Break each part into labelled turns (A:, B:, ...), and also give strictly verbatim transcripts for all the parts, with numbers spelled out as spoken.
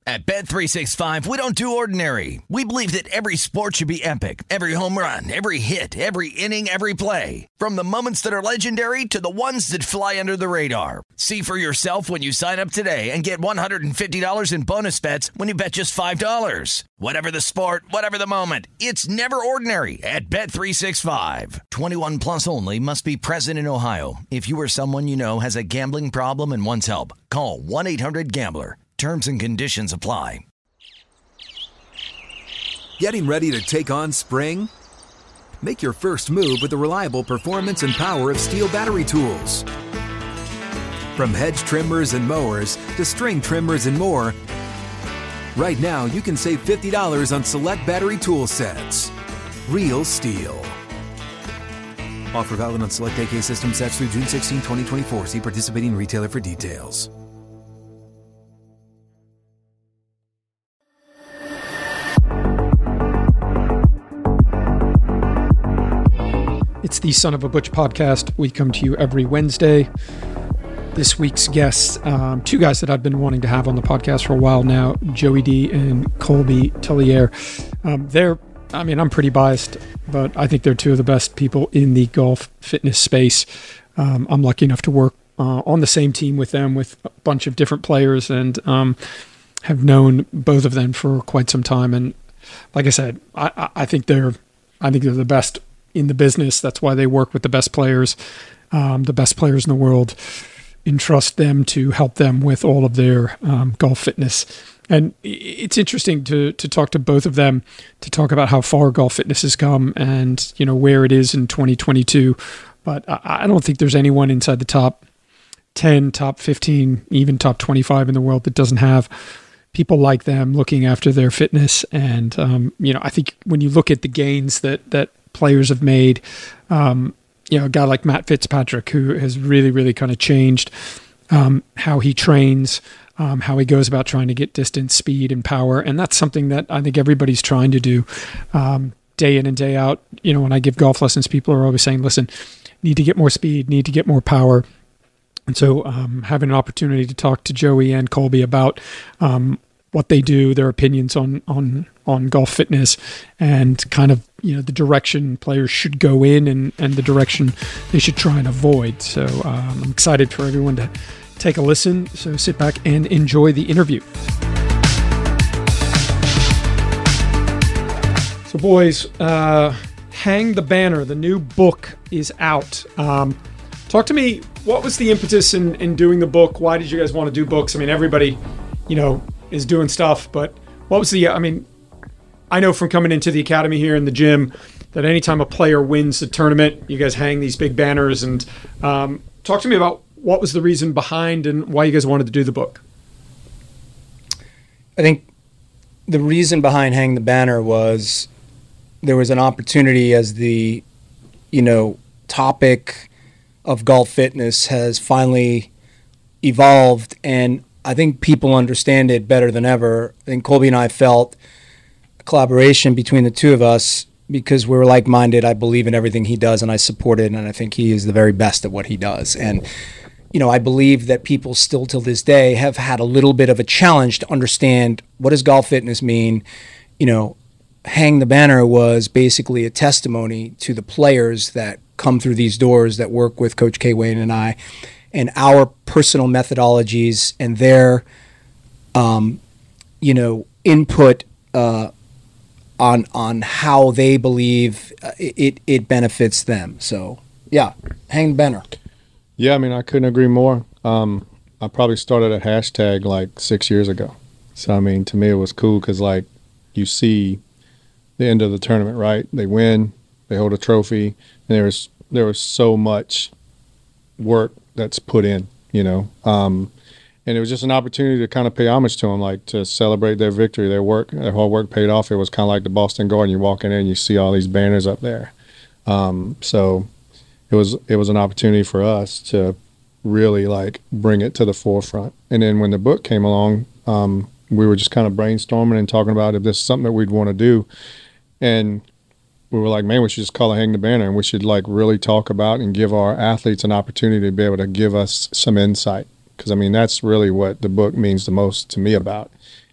A: At Bet three sixty-five, we don't do ordinary. We believe that every sport should be epic. Every home run, every hit, every inning, every play. From the moments that are legendary to the ones that fly under the radar. See for yourself when you sign up today and get one hundred fifty dollars in bonus bets when you bet just five dollars. Whatever the sport, whatever the moment, it's never ordinary at Bet three sixty-five. twenty-one plus only. Must be present in Ohio. If you or someone you know has a gambling problem and wants help, call one eight hundred gambler. Terms and conditions apply.
B: Getting ready to take on spring? Make your first move with the reliable performance and power of Steel battery tools. From hedge trimmers and mowers to string trimmers and more, right now you can save fifty dollars on select battery tool sets. Real Steel. Offer valid on select A K system sets through June sixteenth, twenty twenty-four. See participating retailer for details.
C: It's the Son of a Butch podcast. We come to you every Wednesday. This week's guests, um, two guys that I've been wanting to have on the podcast for a while now, Joey D and Colby Tellier. Um, they're, I mean, I'm pretty biased, but I think they're two of the best people in the golf fitness space. Um, I'm lucky enough to work uh, on the same team with them with a bunch of different players and um, have known both of them for quite some time. And like I said, I, I think they're, I think they're the best in the business. That's why they work with the best players, um, the best players in the world, entrust them to help them with all of their um, golf fitness. And it's interesting to to talk to both of them, to talk about how far golf fitness has come and, you know, where it is in twenty twenty-two. But I, I don't think there's anyone inside the top ten, top fifteen, even top twenty-five in the world that doesn't have people like them looking after their fitness. And, um, you know, I think when you look at the gains that, that players have made, um, you know, a guy like Matt Fitzpatrick, who has really, really kind of changed um, how he trains, um, how he goes about trying to get distance, speed, and power. And that's something that I think everybody's trying to do um, day in and day out. You know, when I give golf lessons, people are always saying, listen, need to get more speed, need to get more power. And so um, having an opportunity to talk to Joey and Colby about um, what they do, their opinions on on on golf fitness, and kind of, you know, the direction players should go in and, and the direction they should try and avoid. So um, I'm excited for everyone to take a listen. So sit back and enjoy the interview. So boys, uh, Hang the Banner, the new book is out. Um, talk to me, what was the impetus in, in doing the book? Why did you guys want to do books? I mean, everybody, you know, is doing stuff, but what was the, I mean, I know from coming into the academy here in the gym that anytime a player wins a tournament, you guys hang these big banners. And um, talk to me about what was the reason behind and why you guys wanted to do the book.
D: I think the reason behind Hang the Banner was there was an opportunity as the, you know, topic of golf fitness has finally evolved, and I think people understand it better than ever. I think Colby and I felt a collaboration between the two of us because we're like-minded. I believe in everything he does, and I support it, and I think he is the very best at what he does. And, you know, I believe that people still till this day have had a little bit of a challenge to understand, what does golf fitness mean? You know, Hang the Banner was basically a testimony to the players that come through these doors that work with Coach K. Wayne and I, and our personal methodologies and their, um, you know, input uh, on on how they believe it it benefits them. So, yeah, Hang the Banner.
E: Yeah, I mean, I couldn't agree more. Um, I probably started a hashtag like six years ago. So, I mean, to me, it was cool because, like, you see the end of the tournament, right? They win, they hold a trophy, and there was there was so much work that's put in, you know. Um, and it was just an opportunity to kind of pay homage to them, like to celebrate their victory, their work, their hard work paid off. It was kind of like the Boston Garden. You walk in there and you see all these banners up there. Um, so it was it was an opportunity for us to really like bring it to the forefront. And then when the book came along, um, we were just kind of brainstorming and talking about if this is something that we'd want to do. And we were like, man, we should just call it Hang the Banner, and we should like really talk about and give our athletes an opportunity to be able to give us some insight. Because, I mean, that's really what the book means the most to me about,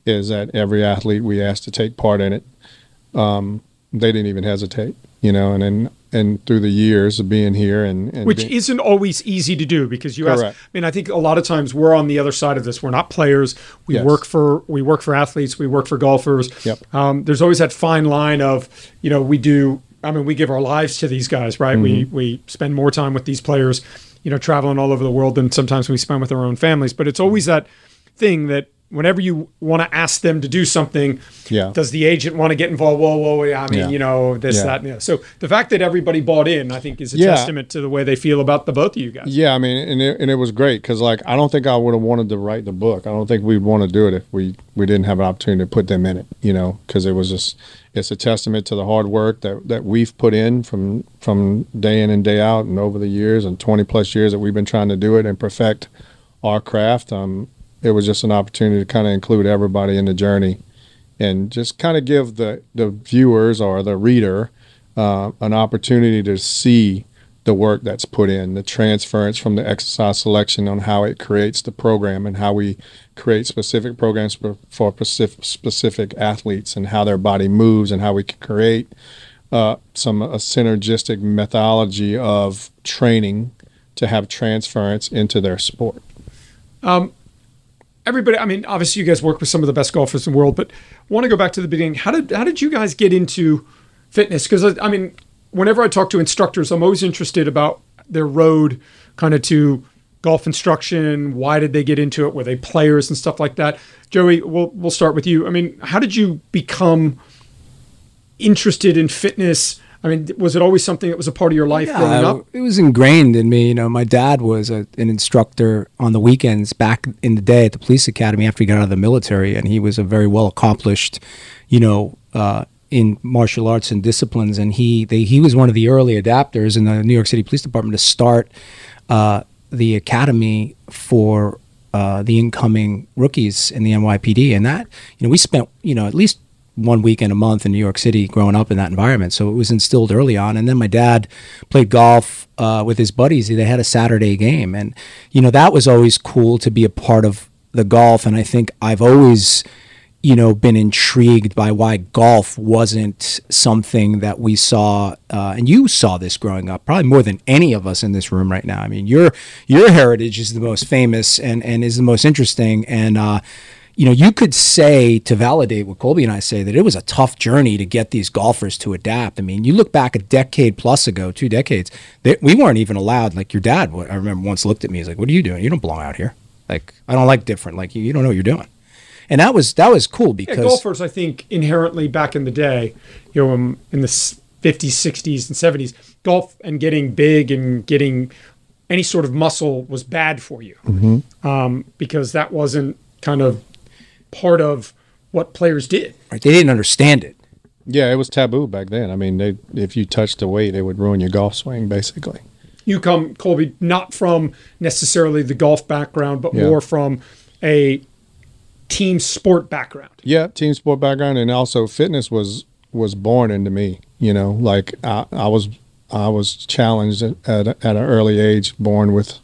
E: is that every athlete we asked to take part in it, um, they didn't even hesitate, you know, and then and through the years of being here and, and
C: which
E: being,
C: isn't always easy to do because you
E: Correct.
C: ask, I mean, I think a lot of times we're on the other side of this. We're not players. We
E: Yes.
C: work for we work for athletes. We work for golfers.
E: Yep.
C: Um, there's always that fine line of, you know, we do. I mean, we give our lives to these guys, right?
E: Mm-hmm.
C: We we spend more time with these players, you know, traveling all over the world than sometimes we spend with our own families. But it's always that thing that whenever you want to ask them to do something,
E: Yeah.
C: does the agent want to get involved? Whoa, whoa, whoa, I mean,
E: Yeah.
C: you know, this,
E: Yeah.
C: that, and the other. So the fact that everybody bought in, I think, is a
E: Yeah.
C: testament to the way they feel about the both of you guys.
E: Yeah, I mean, and it, and it was great because, like, I don't think I would have wanted to write the book. I don't think we'd want to do it if we, we didn't have an opportunity to put them in it, you know, because it was just, it's a testament to the hard work that, that we've put in from from day in and day out and over the years and twenty plus years that we've been trying to do it and perfect our craft. Um, it was just an opportunity to kind of include everybody in the journey and just kind of give the, the viewers or the reader uh, an opportunity to see the work that's put in, the transference from the exercise selection on how it creates the program and how we create specific programs for, for specific, specific athletes and how their body moves and how we can create uh, some a synergistic methodology of training to have transference into their sport.
C: Um, everybody, I mean, obviously you guys work with some of the best golfers in the world, but I want to go back to the beginning. How did how did you guys get into fitness? Because, I mean, whenever I talk to instructors, I'm always interested about their road kind of to golf instruction. Why did they get into it? Were they players and stuff like that? Joey, we'll, we'll start with you. I mean, how did you become interested in fitness? I mean, was it always something that was a part of your life
D: Yeah,
C: growing up?
D: it was ingrained in me. You know, my dad was a, an instructor on the weekends back in the day at the police academy after he got out of the military, and he was a very well accomplished, you know, uh, in martial arts and disciplines. And he they, he was one of the early adapters in the New York City Police Department to start uh, the academy for uh, the incoming rookies in the N Y P D. And that, you know, we spent, you know, at least one weekend a month in New York City growing up in that environment. So it was instilled early on. And then my dad played golf uh, with his buddies. They had a Saturday game. And, you know, that was always cool to be a part of the golf. And I think I've always, you know, been intrigued by why golf wasn't something that we saw, uh, and you saw this growing up, probably more than any of us in this room right now. I mean, your your heritage is the most famous and, and is the most interesting. And, uh, you know, you could say, to validate what Colby and I say, that it was a tough journey to get these golfers to adapt. I mean, you look back a decade plus ago, two decades, they, we weren't even allowed. Like your dad, I remember once looked at me, he's like, "What are you doing? You don't belong out here. Like, I don't like different. Like, you, you don't know what you're doing." And that was that was cool because
C: Yeah, golfers, I think, inherently back in the day, you know, um, in the fifties, sixties, and seventies, golf and getting big and getting any sort of muscle was bad for you,
E: Mm-hmm.
C: um, because that wasn't kind of part of what players did.
D: right, they didn't understand it.
E: Yeah, it was taboo back then. I mean, they if you touched the weight, it would ruin your golf swing, basically.
C: You come, Colby, not from necessarily the golf background, but
E: Yeah.
C: more from a team sport background.
E: Yeah, team sport background, and also fitness was was born into me. You know, like I, I was I was challenged at at, at an early age, born with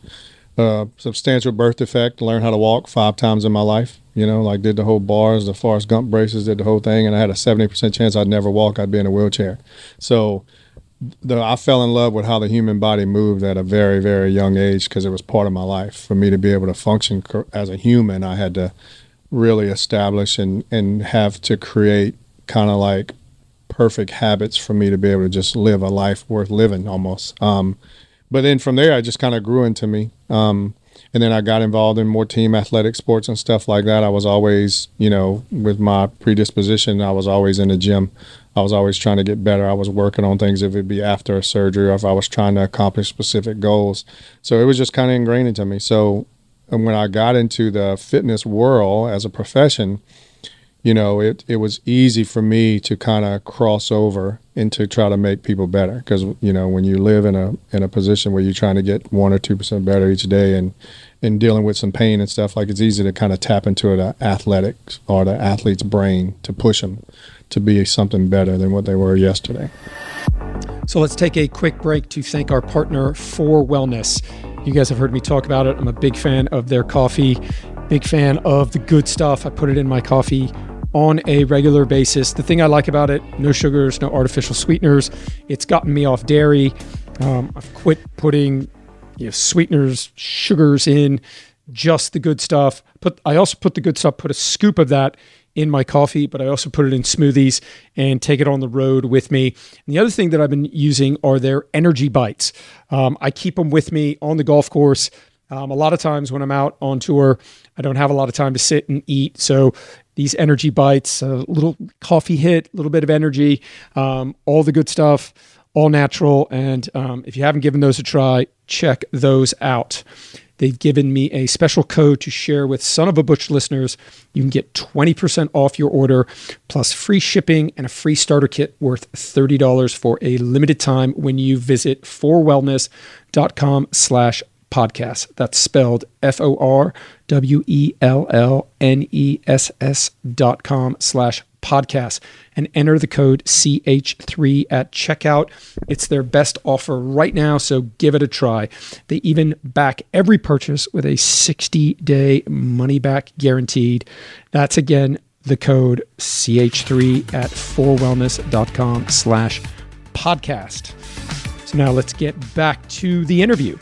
E: a substantial birth defect, learned how to walk five times in my life. You know, like did the whole bars, the Forrest Gump braces, did the whole thing, and I had a seventy percent chance I'd never walk. I'd be in a wheelchair. So the, I fell in love with how the human body moved at a very, very young age because it was part of my life. For me to be able to function as a human, I had to really establish and, and have to create kind of like perfect habits for me to be able to just live a life worth living almost. Um, but then from there, I just kind of grew into me. Um, and then I got involved in more team athletic sports and stuff like that. I was always, you know, with my predisposition, I was always in the gym. I was always trying to get better. I was working on things, if it'd be after a surgery or if I was trying to accomplish specific goals. So it was just kind of ingrained into me. So and when I got into the fitness world as a profession, you know, it, it was easy for me to kind of cross over and to try to make people better. Because, you know, when you live in a in a position where you're trying to get one or two percent better each day and, and dealing with some pain and stuff, like it's easy to kind of tap into the athletics or the athlete's brain to push them to be something better than what they were yesterday.
C: So let's take a quick break to thank our partner, four Wellness. You guys have heard me talk about it. I'm a big fan of their coffee. Big fan of the good stuff. I put it in my coffee on a regular basis. The thing I like about it, no sugars, no artificial sweeteners. It's gotten me off dairy. Um, I've quit putting you know, sweeteners, sugars in, just the good stuff. Put I also put the good stuff, put a scoop of that in my coffee, but I also put it in smoothies and take it on the road with me. And the other thing that I've been using are their energy bites. Um, I keep them with me on the golf course. Um, a lot of times when I'm out on tour, I don't have a lot of time to sit and eat. So these energy bites, a little coffee hit, a little bit of energy, um, all the good stuff, all natural. And um, if you haven't given those a try, check those out. They've given me a special code to share with Son of a Butch listeners. You can get twenty percent off your order, plus free shipping and a free starter kit worth thirty dollars for a limited time when you visit forwellness.com slash podcast. That's spelled F O R W E L L N E S S dot com slash podcast and enter the code C H three at checkout. It's their best offer right now, so give it a try. They even back every purchase with a sixty day money back guaranteed. That's again the code C H three at forwellness.com slash podcast. So now let's get back to the interview.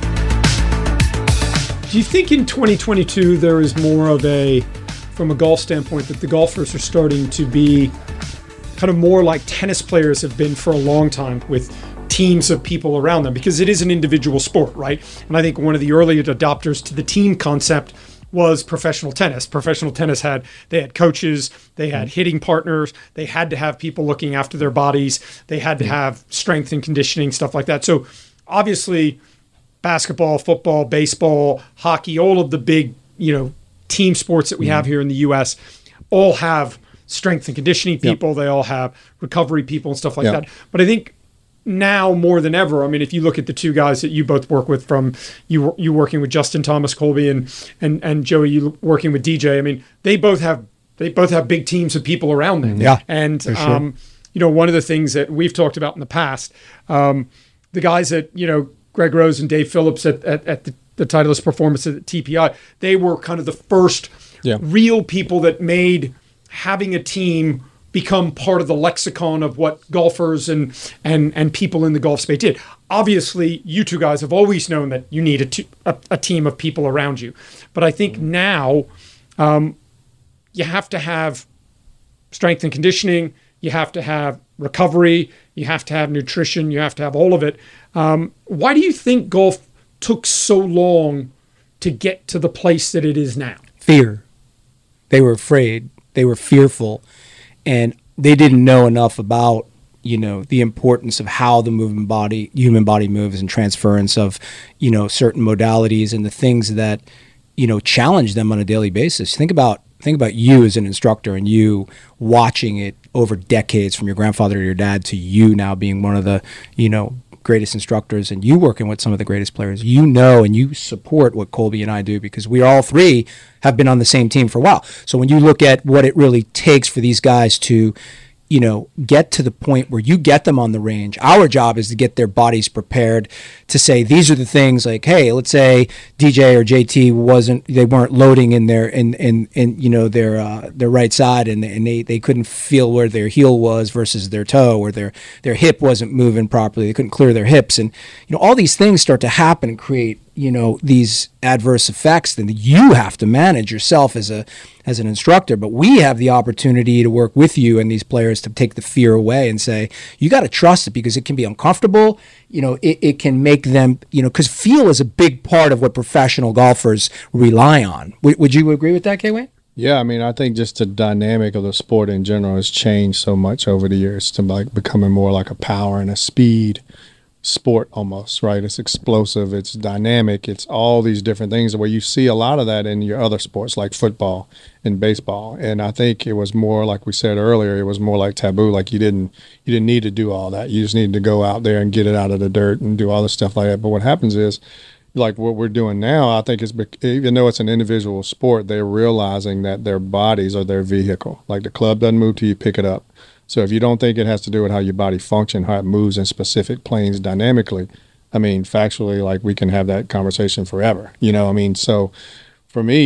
C: Do you think in twenty twenty-two there is more of a, from a golf standpoint, that the golfers are starting to be kind of more like tennis players have been for a long time, with teams of people around them? Because it is an individual sport, right? And I think one of the early adopters to the team concept was professional tennis. Professional tennis had, they had coaches, they had hitting partners, they had to have people looking after their bodies, they had to have strength and conditioning, stuff like that. So obviously basketball, football, baseball, hockey, all of the big, you know, team sports that we have here in the U S all have strength and conditioning people. Yep. They all have recovery people and stuff like yep. that. But I think now more than ever, I mean, if you look at the two guys that you both work with, from you you working with Justin Thomas Colby and and and Joey, you working with D J, I mean, they both have they both have big teams of people around them.
D: Yeah,
C: and
D: sure.
C: um, you know, one of the things that we've talked about in the past, um, the guys that, you know, Greg Rose and Dave Phillips at, at, at the, the Titleist Performance at T P I, they were kind of the first yeah. real people that made having a team become part of the lexicon of what golfers and and and people in the golf space did. Obviously, you two guys have always known that you need a, t- a, a team of people around you. But I think now um, you have to have strength and conditioning, you have to have recovery, you have to have nutrition, you have to have all of it. Um, why do you think golf took so long to get to the place that it is now?
D: Fear. They were afraid. They were fearful. And they didn't know enough about, you know, the importance of how the moving body, human body moves, and transference of, you know, certain modalities and the things that, you know, challenge them on a daily basis. Think about think about you as an instructor and you watching it over decades, from your grandfather to your dad to you now being one of the, you know, greatest instructors, and you working with some of the greatest players. You know, and you support what Colby and I do, because we all three have been on the same team for a while. So when you look at what it really takes for these guys to, you know, get to the point where you get them on the range, our job is to get their bodies prepared to say, these are the things, like, hey, let's say D J or J T wasn't, they weren't loading in their, in, in, in you know, their, uh, their right side, and, and they, they couldn't feel where their heel was versus their toe, or their, their hip wasn't moving properly. They couldn't clear their hips. And, you know, all these things start to happen and create, you know, these adverse effects that you have to manage yourself as a as an instructor. But we have the opportunity to work with you and these players to take the fear away and say, you got to trust it, because it can be uncomfortable. You know, it, it can make them, you know, because feel is a big part of what professional golfers rely on. W- would you agree with that, K-Wayne?
E: Yeah, I mean, I think just the dynamic of the sport in general has changed so much over the years to like becoming more like a power and a speed sport almost, right? It's explosive, it's dynamic, it's all these different things, where you see a lot of that in your other sports like football and baseball. And I think it was more, like we said earlier, it was more like taboo. Like you didn't you didn't need to do all that. You just needed to go out there and get it out of the dirt and do all this stuff like that. But what happens is, like what we're doing now, I think is, even though it's an individual sport, they're realizing that their bodies are their vehicle. Like the club doesn't move till you pick it up. So if you don't think it has to do with how your body functions, how it moves in specific planes dynamically, I mean, factually, like we can have that conversation forever. You know, I mean, so for me,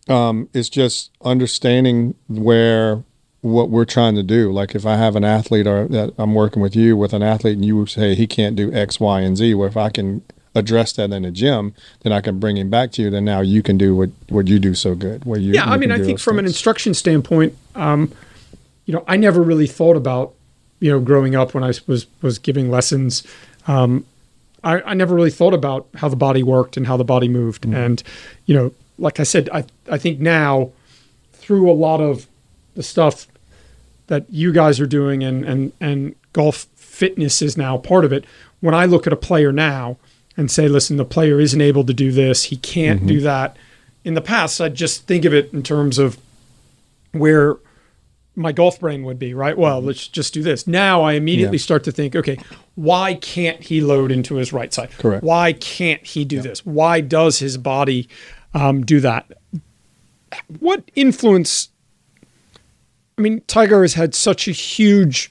E: Um, it's just understanding where what we're trying to do. Like if I have an athlete or that I'm working with you with an athlete and you say he can't do X, Y, and Z, where if I can address that in the gym, then I can bring him back to you. Then now you can do what, what you do so good. Where you,
C: yeah,
E: you
C: I mean, I think from things. An instruction standpoint, um, you know, I never really thought about, you know, growing up when I was, was giving lessons, um, I, I never really thought about how the body worked and how the body moved. Mm-hmm. And, you know, like I said, I, I think now through a lot of the stuff that you guys are doing and, and, and golf fitness is now part of it. When I look at a player now and say, listen, the player isn't able to do this, he can't mm-hmm. do that. In the past, I'd just think of it in terms of where my golf brain would be, right? Well, let's just do this. Now I immediately yeah. start to think, okay, why can't he load into his right side?
E: Correct.
C: Why can't he do yeah. this? Why does his body um, do that? What influence? I mean, Tiger has had such a huge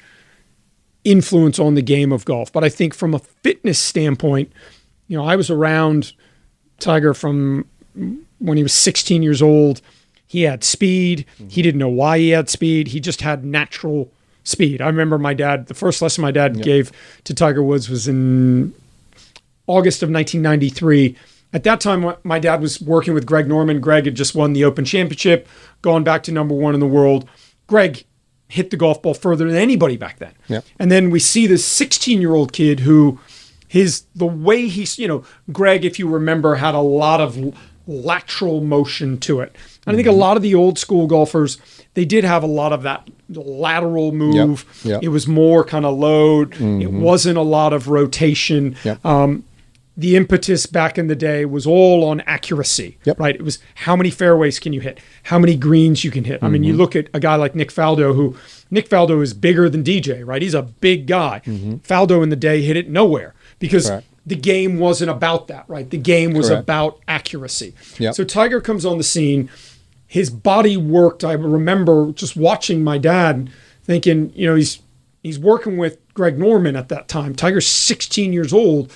C: influence on the game of golf, but I think from a fitness standpoint, you know, I was around Tiger from when he was sixteen years old. He had speed. Mm-hmm. He didn't know why he had speed. He just had natural speed. I remember my dad, the first lesson my dad yep. gave to Tiger Woods was in August of nineteen ninety-three. At that time, my dad was working with Greg Norman. Greg had just won the Open Championship, gone back to number one in the world. Greg hit the golf ball further than anybody back then.
E: Yep.
C: And then we see this sixteen-year-old kid who his the way he's, you know, Greg, if you remember, had a lot of lateral motion to it. And I think a lot of the old school golfers, they did have a lot of that lateral move.
E: Yep. Yep.
C: It was more kind of load.
E: Mm-hmm.
C: It wasn't a lot of rotation.
E: Yep.
C: Um, the impetus back in the day was all on accuracy,
E: yep.
C: right? It was how many fairways can you hit? How many greens you can hit? Mm-hmm. I mean, you look at a guy like Nick Faldo, who Nick Faldo is bigger than D J, right? He's a big guy.
E: Mm-hmm.
C: Faldo in the day hit it nowhere because
E: Correct.
C: The game wasn't about that, right? The game was
E: Correct.
C: about accuracy.
E: Yep.
C: So Tiger comes on the scene. His body worked. I remember just watching my dad thinking, you know, he's he's working with Greg Norman at that time. Tiger's sixteen years old.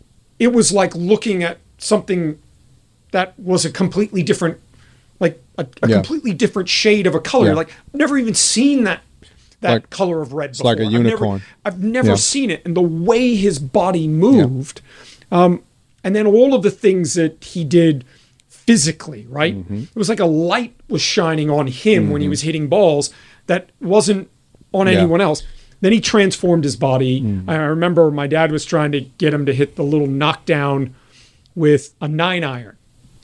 C: It was like looking at something that was a completely different, like a, a
E: yeah.
C: completely different shade of a color.
E: Yeah.
C: Like I've never even seen that that
E: like,
C: color of red
E: it's
C: before.
E: like a unicorn.
C: I've never, I've never
E: yeah.
C: seen it. And the way his body moved, yeah. um, and then all of the things that he did physically, right?
E: Mm-hmm.
C: It was like a light was shining on him mm-hmm. when he was hitting balls that wasn't on
E: yeah.
C: anyone else. Then he transformed his body.
E: Mm-hmm.
C: I remember my dad was trying to get him to hit the little knockdown with a nine iron.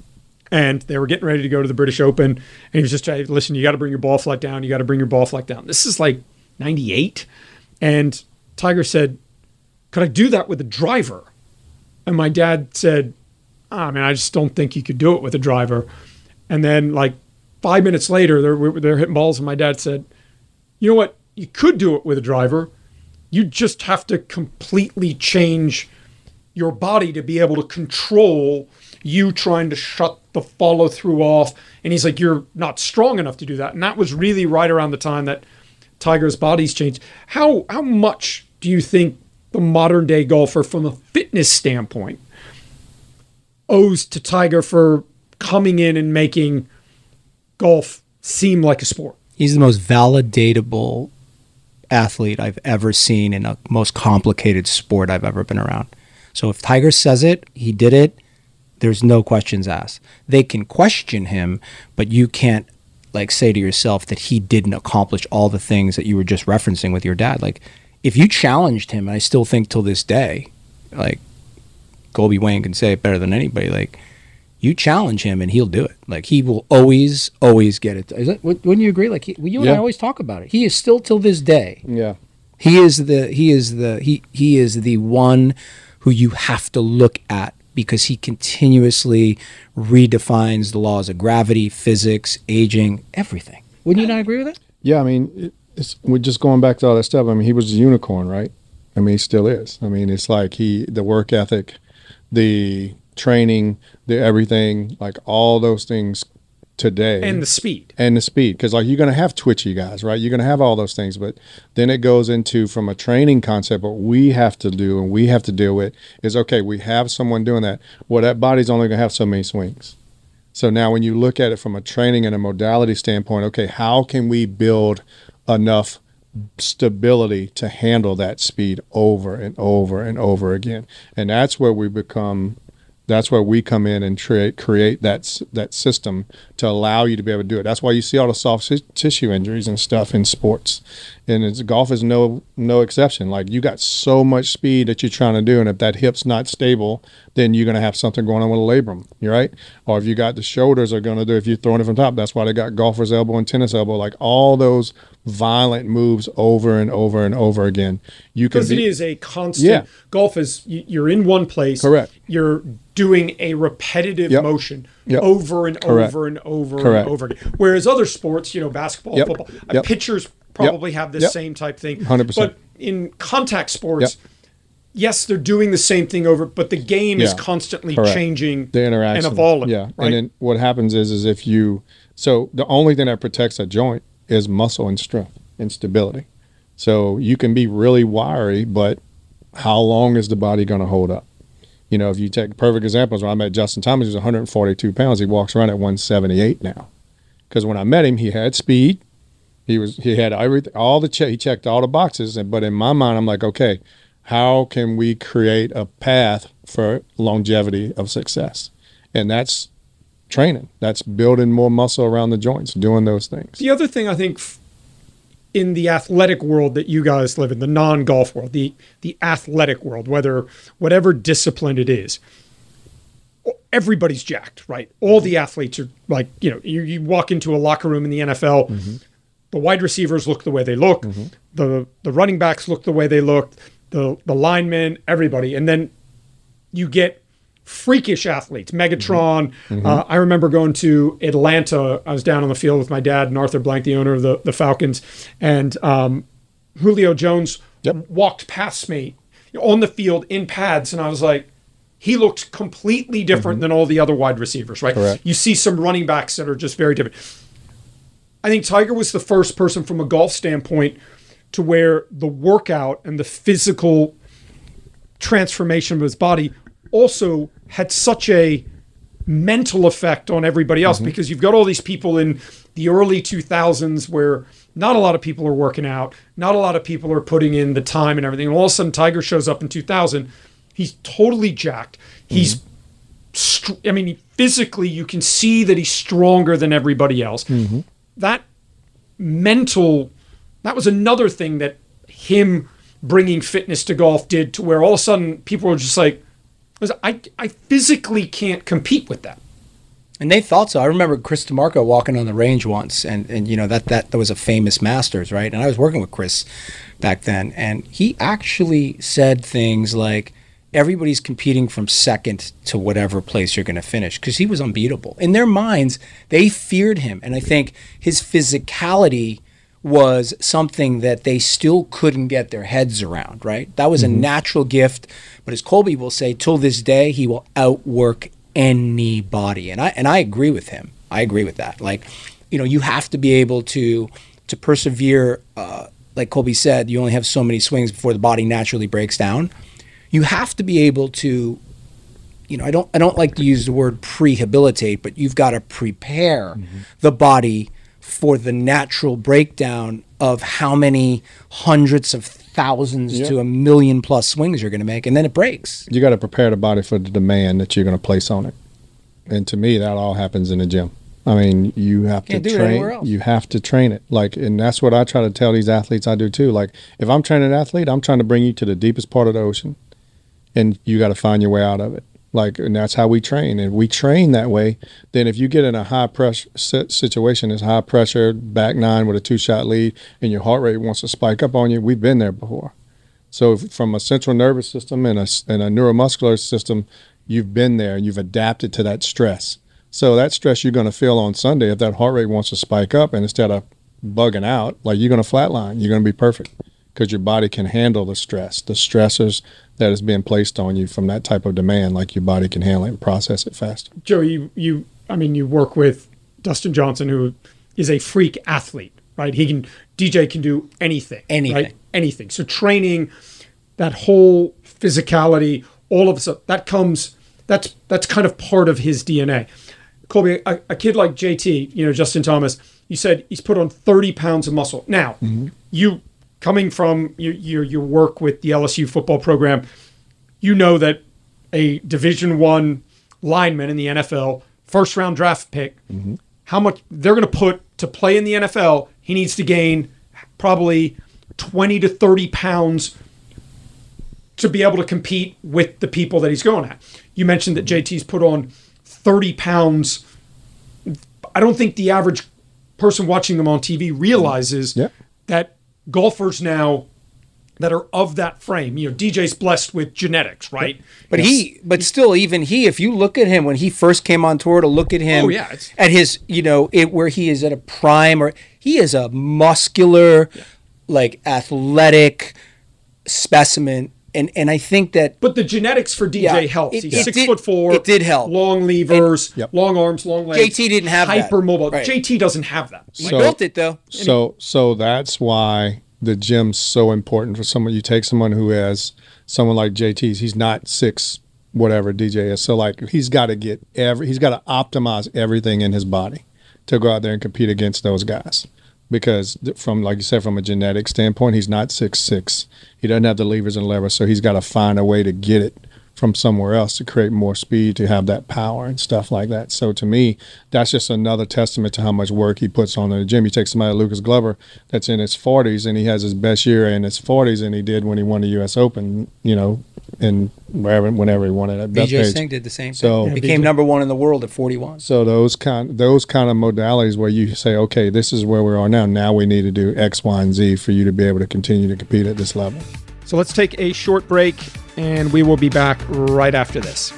C: And they were getting ready to go to the British Open. And he was just trying, listen, you got to bring your ball flight down. You got to bring your ball flight down. This is like ninety-eight. And Tiger said, could I do that with a driver? And my dad said, I mean, I just don't think you could do it with a driver. And then like five minutes later, they're, they're hitting balls. And my dad said, you know what? You could do it with a driver. You just have to completely change your body to be able to control you trying to shut the follow through off. And he's like, you're not strong enough to do that. And that was really right around the time that Tiger's body's changed. How, how much do you think the modern day golfer from a fitness standpoint owes to Tiger for coming in and making golf seem like a sport?
D: He's the most validatable athlete I've ever seen in a most complicated sport I've ever been around. So if Tiger says it, he did it, there's no questions asked. They can question him, but you can't like say to yourself that he didn't accomplish all the things that you were just referencing with your dad. Like if you challenged him, and I still think till this day, like Colby Wayne can say it better than anybody, like you challenge him and he'll do it. Like he will always, always get it. Is that, wouldn't you agree? Like he, well, you and
E: yeah.
D: I always talk about it. He is still till this day.
E: Yeah.
D: He is the he is the he he is the one who you have to look at because he continuously redefines the laws of gravity, physics, aging, everything. Wouldn't you not agree with that?
E: Yeah, I mean, it's, we're just going back to all that stuff. I mean, he was a unicorn, right? I mean, he still is. I mean, it's like he the work ethic, the training, the everything, like all those things today.
C: And the speed.
E: And the speed. Because like you're going to have twitchy guys, right? You're going to have all those things. But then it goes into from a training concept, what we have to do and we have to deal with is, okay, we have someone doing that. Well, that body's only going to have so many swings. So now when you look at it from a training and a modality standpoint, okay, how can we build enough stability to handle that speed over and over and over again? And that's where we become, that's where we come in and create create that that system to allow you to be able to do it. That's why you see all the soft tissue injuries and stuff in sports, and it's, golf is no no exception. Like, you got so much speed that you're trying to do, and if that hip's not stable, then you're going to have something going on with a labrum. You're right. Or if you got the shoulders are going to do, if you're throwing it from top, that's why they got golfer's elbow and tennis elbow. Like, all those violent moves over and over and over again. You can
C: because
E: be,
C: it is a constant.
E: Yeah.
C: Golf is you- you're in one place.
E: Correct.
C: You're doing a repetitive
E: Yep.
C: motion
E: Yep.
C: over and
E: Correct.
C: over and over
E: Correct.
C: and over again. Whereas other sports, you know, basketball,
E: Yep.
C: football, uh,
E: Yep.
C: pitchers probably have the
E: Yep.
C: same type thing.
E: one hundred percent.
C: But in contact sports,
E: Yep.
C: yes, they're doing the same thing over, but the game is
E: Yeah.
C: constantly
E: Correct.
C: changing
E: the interaction
C: and evolving.
E: Yeah,
C: right?
E: and then what happens is, is if you, so the only thing that protects a joint is muscle and strength and stability. So you can be really wiry, but how long is the body going to hold up? You know, if you take perfect examples, when I met Justin Thomas, he was one hundred forty-two pounds. He walks around at one seventy-eight now. Because when I met him, he had speed. He was he had everything, all the che- he checked all the boxes. And but in my mind, I'm like, okay, how can we create a path for longevity of success? And that's training. That's building more muscle around the joints, doing those things.
C: The other thing I think f- in the athletic world that you guys live in, the non-golf world, the the athletic world, whether whatever discipline it is, everybody's jacked, right? All the athletes are like, you know, you, you walk into a locker room in the N F L, mm-hmm. the wide receivers look the way they look, mm-hmm. the the running backs look the way they look, the the linemen, everybody, and then you get freakish athletes, Megatron. Mm-hmm. Uh, I remember going to Atlanta. I was down on the field with my dad and Arthur Blank, the owner of the, the Falcons, and um, Julio Jones
E: yep.
C: walked past me on the field in pads, and I was like, he looked completely different mm-hmm. than all the other wide receivers, right?
E: Correct.
C: You see some running backs that are just very different. I think Tiger was the first person from a golf standpoint to where the workout and the physical transformation of his body also had such a mental effect on everybody else, mm-hmm. because you've got all these people in the early two thousands where not a lot of people are working out, not a lot of people are putting in the time and everything. And all of a sudden Tiger shows up in two thousand. He's totally jacked. He's, mm-hmm. str- I mean, physically you can see that he's stronger than everybody else.
E: Mm-hmm.
C: That mental, that was another thing that him bringing fitness to golf did, to where all of a sudden people were just like, I, I physically can't compete with that.
D: And they thought so. I remember Chris DeMarco walking on the range once, and, and you know, that, that, that was a famous Masters, right? And I was working with Chris back then, and he actually said things like, everybody's competing from second to whatever place you're going to finish, because he was unbeatable. In their minds, they feared him. And I think his physicality was something that they still couldn't get their heads around, right? That was mm-hmm. a natural gift. But as Colby will say, till this day, he will outwork anybody. And I and I agree with him. I agree with that. Like, you know, you have to be able to to persevere. Uh, like Colby said, you only have so many swings before the body naturally breaks down. You have to be able to, you know, I don't I don't like to use the word prehabilitate, but you've got to prepare mm-hmm. the body for the natural breakdown of how many hundreds of thousands yep. to a million plus swings you're going to make, and then it breaks.
E: You got to prepare the body for the demand that you're going to place on it. And to me, that all happens in the gym. I mean, you have
D: Can't
E: to
D: do it anywhere else.
E: train. You have to train it. Like, and that's what I try to tell these athletes I do too. Like, if I'm training an athlete, I'm trying to bring you to the deepest part of the ocean, and you got to find your way out of it. Like, and that's how we train. And we train that way. Then if you get in a high pressure situation, it's high pressure, back nine with a two-shot lead, and your heart rate wants to spike up on you, we've been there before. So from a central nervous system and a, and a neuromuscular system, you've been there. You've adapted to that stress. So that stress you're going to feel on Sunday, if that heart rate wants to spike up, and instead of bugging out, like, you're going to flatline. You're going to be perfect because your body can handle the stress, the stressors that is being placed on you from that type of demand. Like, your body can handle it and process it faster.
C: Joe, you, you, I mean, you work with Dustin Johnson, who is a freak athlete, right? He can, D J can do anything.
D: Anything.
C: Right? Anything. So training, that whole physicality, all of a sudden, that comes, that's, that's kind of part of his D N A. Colby, a, a kid like J T, you know, Justin Thomas, you said he's put on thirty pounds of muscle. Now, mm-hmm. you coming from your, your your work with the L S U football program, you know that a Division One lineman in the N F L, first round draft pick, mm-hmm. how much they're going to put to play in the N F L, he needs to gain probably twenty to thirty pounds to be able to compete with the people that he's going at. You mentioned that J T's put on thirty pounds. I don't think the average person watching them on T V realizes yeah. that golfers now that are of that frame, you know, D J's blessed with genetics, right?
D: But yes. he, but still, even he, if you look at him when he first came on tour, to look at him
C: oh, yeah,
D: at his, you know, it, where he is at a prime, or he is a muscular, yeah. like athletic specimen. And and I think that,
C: but the genetics for D J yeah, helps. It, He's it six
D: did,
C: foot four.
D: It did help.
C: Long levers, and, yep. long arms, long legs.
D: J T didn't have
C: hyper
D: that.
C: mobile.
D: Right.
C: J T doesn't have that.
D: He so, built it though.
E: So so that's why the gym's so important for someone. You take someone who has someone like J T's. He's not six whatever D J is. So like he's got to get every. He's got to optimize everything in his body to go out there and compete against those guys. Because from, like you said, from a genetic standpoint, he's not six six. He doesn't have the levers and levers, so he's got to find a way to get it from somewhere else to create more speed, to have that power and stuff like that. So to me, that's just another testament to how much work he puts on in the gym. You take somebody like Lucas Glover that's in his forties, and he has his best year in his forties, and he did when he won the U S Open, you know, and wherever, whenever he won it.
D: B J Singh did the same so, thing. Yeah, became number one in the world at forty-one.
E: So those kind, those kind of modalities where you say, okay, this is where we are now. Now we need to do X, Y, and Z for you to be able to continue to compete at this level.
C: So let's take a short break, and we will be back right after this.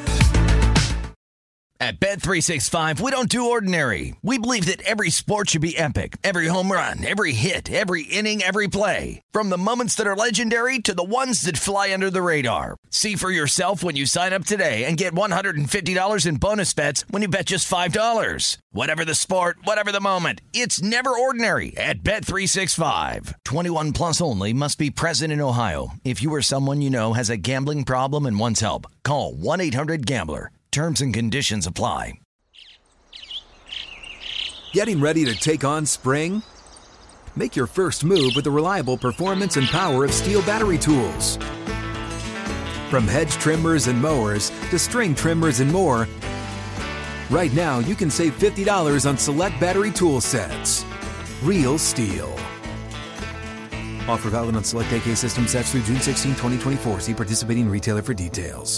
A: At Bet three sixty-five, we don't do ordinary. We believe that every sport should be epic. Every home run, every hit, every inning, every play. From the moments that are legendary to the ones that fly under the radar. See for yourself when you sign up today and get one hundred fifty dollars in bonus bets when you bet just five dollars. Whatever the sport, whatever the moment, it's never ordinary at Bet three sixty-five. twenty-one plus only. Must be present in Ohio. If you or someone you know has a gambling problem and wants help, call one eight hundred gambler. Terms and conditions apply.
B: Getting ready to take on spring? Make your first move with the reliable performance and power of Steel battery tools. From hedge trimmers and mowers to string trimmers and more, right now you can save fifty dollars on select battery tool sets. Real Steel. Offer valid on select A K system sets through June sixteenth, twenty twenty-four. See participating retailer for details.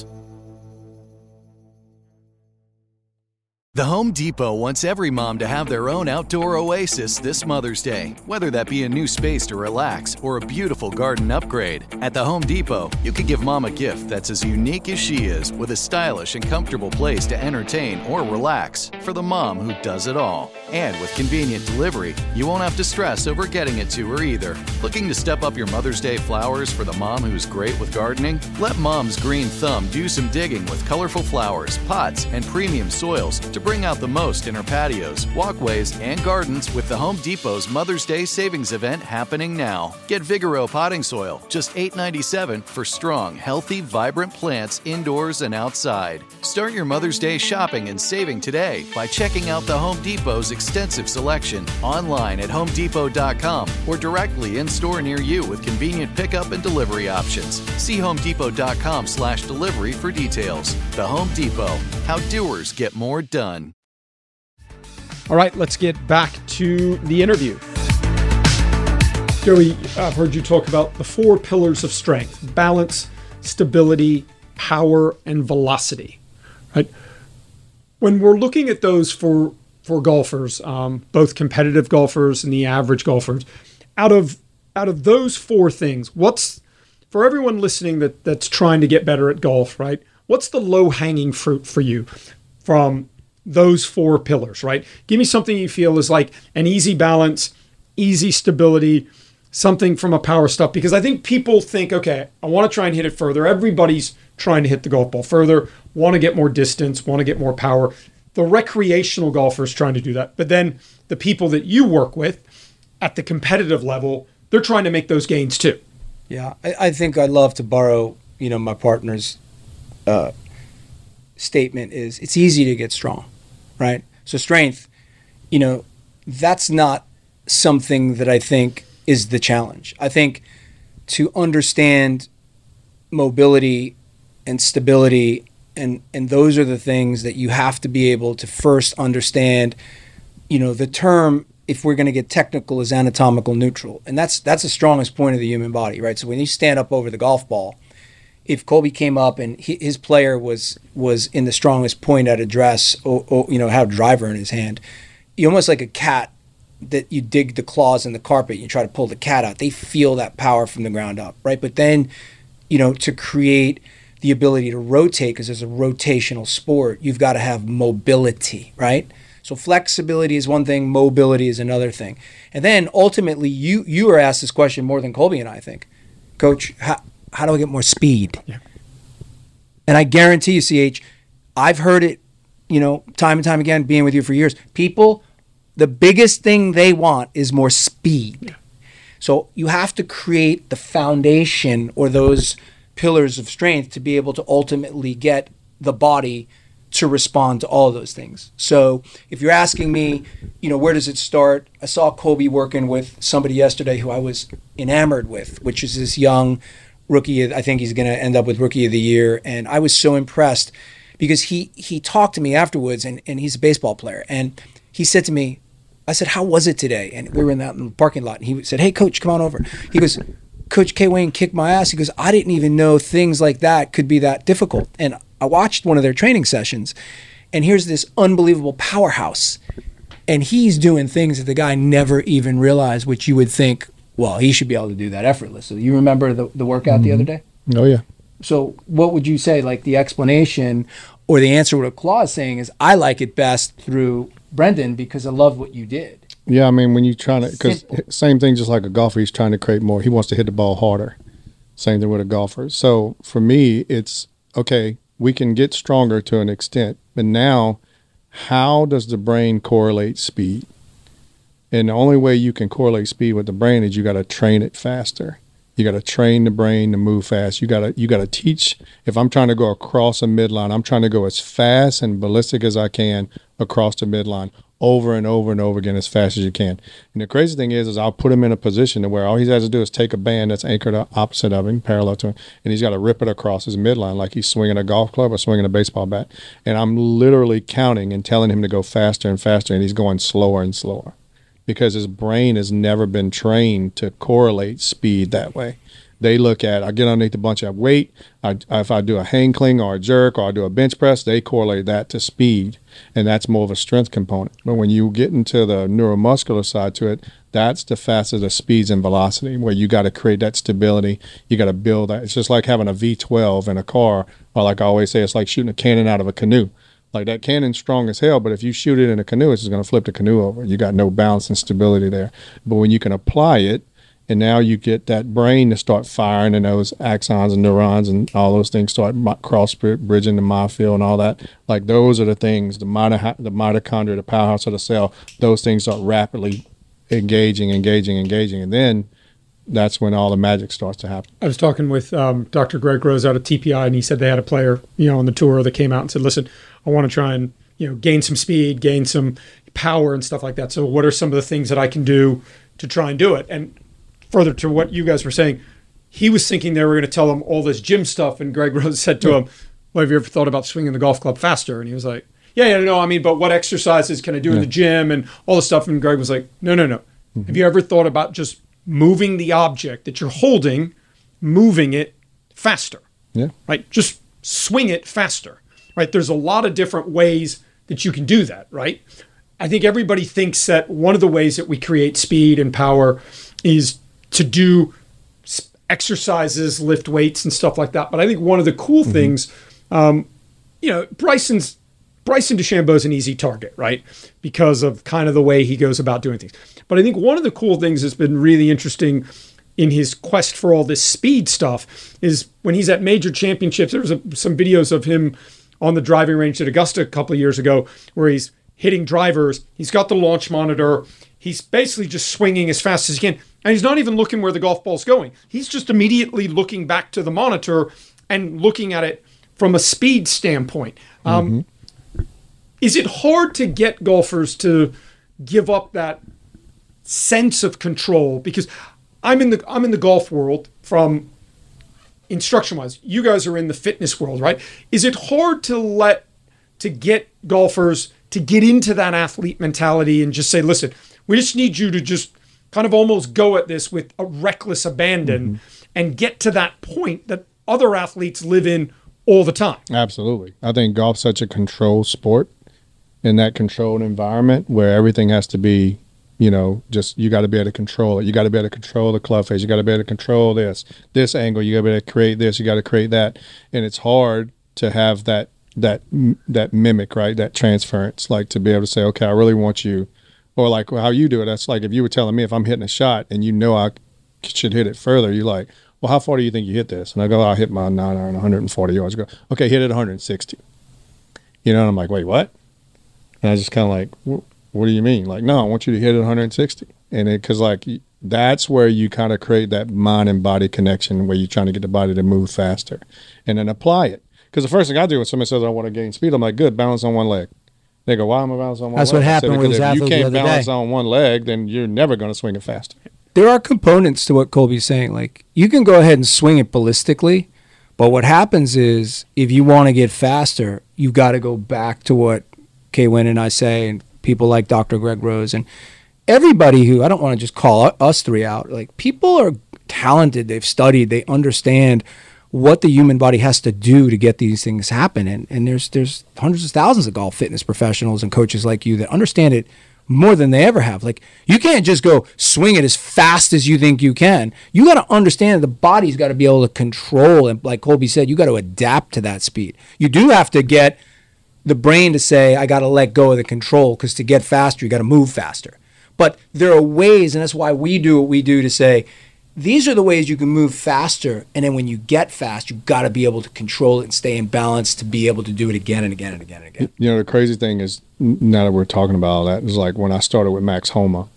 F: The Home Depot wants every mom to have their own outdoor oasis this Mother's Day, whether that be a new space to relax or a beautiful garden upgrade. At the Home Depot, you can give mom a gift that's as unique as she is, with a stylish and comfortable place to entertain or relax for the mom who does it all. And with convenient delivery, you won't have to stress over getting it to her either. Looking to step up your Mother's Day flowers for the mom who's great with gardening? Let Mom's Green Thumb do some digging with colorful flowers, pots, and premium soils to bring out the most in her patios, walkways, and gardens with the Home Depot's Mother's Day Savings Event happening now. Get Vigoro potting soil, just eight dollars and ninety-seven cents for strong, healthy, vibrant plants indoors and outside. Start your Mother's Day shopping and saving today by checking out the Home Depot's extensive selection online at home depot dot com or directly in store near you with convenient pickup and delivery options. See home depot dot com slash delivery for details. The Home Depot, how doers get more done.
C: All right, let's get back to the interview. Joey, I've heard you talk about the four pillars of strength: balance, stability, power, and velocity. Right? When we're looking at those for for golfers, um, both competitive golfers and the average golfers, out of out of those four things, what's, for everyone listening that that's trying to get better at golf, right? What's the low-hanging fruit for you from those four pillars, right? Give me something you feel is like an easy balance, easy stability, something from a power stuff, because I think people think, okay, I want to try and hit it further. Everybody's trying to hit the golf ball further, want to get more distance, want to get more power. The recreational golfers trying to do that. But then the people that you work with at the competitive level, they're trying to make those gains too.
D: Yeah, I, I think I'd love to borrow, you know, my partner's uh, statement is it's easy to get strong, right? So strength, you know, that's not something that I think is the challenge. I think to understand mobility and stability, and and those are the things that you have to be able to first understand. You know, the term, if we're going to get technical, is anatomical neutral, and that's that's the strongest point of the human body, right? So when you stand up over the golf ball, if Colby came up and he, his player was was in the strongest point at address, or, or you know, had a driver in his hand, you almost like a cat that you dig the claws in the carpet, and you try to pull the cat out. They feel that power from the ground up, right? But then, you know, to create the ability to rotate, because there's a rotational sport, you've got to have mobility, right? So flexibility is one thing, mobility is another thing. And then ultimately, you you were asked this question more than Colby and I, I think. Coach, how, how do I get more speed? Yeah. And I guarantee you, C H, I've heard it, you know, time and time again, being with you for years. People, the biggest thing they want is more speed. Yeah. So you have to create the foundation or those pillars of strength to be able to ultimately get the body to respond to all of those things. So if you're asking me, you know, where does it start? I saw Colby working with somebody yesterday who I was enamored with, which is this young rookie. I think he's going to end up with Rookie of the Year. And I was so impressed because he he talked to me afterwards, and, and he's a baseball player. And he said to me, I said, how was it today? And we were in that in the parking lot. And he said, hey, Coach, come on over. He goes, Coach K. Wayne kicked my ass. He goes, I didn't even know things like that could be that difficult. And I watched one of their training sessions, and here's this unbelievable powerhouse. And he's doing things that the guy never even realized, which you would think, well, he should be able to do that effortlessly. You remember the, the workout mm-hmm. the other day?
E: Oh, yeah.
D: So what would you say, like the explanation or the answer what Claude is saying is, I like it best through Brendan because I love what you did.
E: Yeah, I mean, when you're trying to, because same thing, just like a golfer, he's trying to create more. He wants to hit the ball harder. Same thing with a golfer. So for me, it's, okay, we can get stronger to an extent, but now how does the brain correlate speed? And the only way you can correlate speed with the brain is you got to train it faster. You got to train the brain to move fast. You got to you got to teach. If I'm trying to go across a midline, I'm trying to go as fast and ballistic as I can across the midline, over and over and over again, as fast as you can. And the crazy thing is, is I'll put him in a position where all he has to do is take a band that's anchored opposite of him, parallel to him, and he's got to rip it across his midline like he's swinging a golf club or swinging a baseball bat. And I'm literally counting and telling him to go faster and faster, and he's going slower and slower because his brain has never been trained to correlate speed that way. They look at, I get underneath a bunch of weight, I, if I do a hang cling or a jerk or I do a bench press, they correlate that to speed, and that's more of a strength component. But when you get into the neuromuscular side to it, that's the facet of speeds and velocity, where you got to create that stability. You got to build that. It's just like having a V twelve in a car, or like I always say, it's like shooting a cannon out of a canoe. Like that cannon's strong as hell, but if you shoot it in a canoe, it's just going to flip the canoe over. You got no balance and stability there. But when you can apply it, and now you get that brain to start firing, and those axons and neurons and all those things start cross bridging the myofascial and all that. Like those are the things, the, mito- the mitochondria, the powerhouse of the cell, those things start rapidly engaging, engaging, engaging. And then that's when all the magic starts to happen.
C: I was talking with um, Doctor Greg Rose out of T P I, and he said they had a player, you know, on the tour that came out and said, listen, I want to try and, you know, gain some speed, gain some power and stuff like that. So what are some of the things that I can do to try and do it? And further to what you guys were saying, he was thinking they were going to tell him all this gym stuff, and Greg Rose said to him, well, have you ever thought about swinging the golf club faster? And he was like, yeah, yeah, no, I mean, but what exercises can I do yeah. in the gym and all this stuff? And Greg was like, no, no, no. Mm-hmm. Have you ever thought about just moving the object that you're holding, moving it faster?
E: Yeah.
C: Right? Just swing it faster, right? There's a lot of different ways that you can do that, right? I think everybody thinks that one of the ways that we create speed and power is to do exercises, lift weights and stuff like that. But I think one of the cool mm-hmm. things, um, you know, Bryson's, Bryson DeChambeau is an easy target, right? Because of kind of the way he goes about doing things. But I think one of the cool things that's been really interesting in his quest for all this speed stuff is when he's at major championships. There was a, some videos of him on the driving range at Augusta a couple of years ago where he's hitting drivers. He's got the launch monitor. He's basically just swinging as fast as he can. And he's not even looking where the golf ball's going. He's just immediately looking back to the monitor and looking at it from a speed standpoint. Um, mm-hmm. is it hard to get golfers to give up that sense of control? Because I'm in the I'm in the golf world from instruction wise. You guys are in the fitness world, right? Is it hard to let to get golfers to get into that athlete mentality and just say, listen, we just need you to just kind of almost go at this with a reckless abandon mm-hmm. and get to that point that other athletes live in all the time?
E: Absolutely. I think golf's such a controlled sport, in that controlled environment where everything has to be, you know, just you got to be able to control it. You got to be able to control the club face. You got to be able to control this, this angle. You got to be able to create this. You got to create that. And it's hard to have that, that, that mimic, right? That transference, like to be able to say, okay, I really want you, or like how you do it. That's like if you were telling me if I'm hitting a shot and you know I should hit it further, you're like, well, how far do you think you hit this? And I go, I hit my nine iron one hundred forty yards. I go, okay, hit it one hundred sixty. You know, and I'm like, wait, what? And I just kind of like, what do you mean? Like, no, I want you to hit it one hundred sixty. And it, cause like, that's where you kind of create that mind and body connection where you're trying to get the body to move faster and then apply it. Cause the first thing I do when somebody says I want to gain speed, I'm like, good, balance on one leg. They go, why am I balancing on one
D: That's
E: leg?
D: what happened
E: said,
D: with his
E: if
D: athletes
E: you
D: the
E: can't
D: other
E: balance
D: day.
E: on one leg, then you're never going to swing it faster.
D: There are components to what Colby's saying. Like, you can go ahead and swing it ballistically, but what happens is if you want to get faster, you got to go back to what Kay Wynn and I say, and people like Doctor Greg Rose and everybody who, I don't want to just call us three out. Like, people are talented. They've studied. They understand what the human body has to do to get these things happen. And and there's there's hundreds of thousands of golf fitness professionals and coaches like you that understand it more than they ever have. Like, you can't just go swing it as fast as you think you can. You got to understand the body's got to be able to control. And like Colby said, you got to adapt to that speed. You do have to get the brain to say, I got to let go of the control, because to get faster, you got to move faster. But there are ways, and that's why we do what we do, to say, these are the ways you can move faster. And then when you get fast, you got to be able to control it and stay in balance to be able to do it again and again and again and again.
E: You know, the crazy thing is, now that we're talking about all that, is like when I started with Max Homa,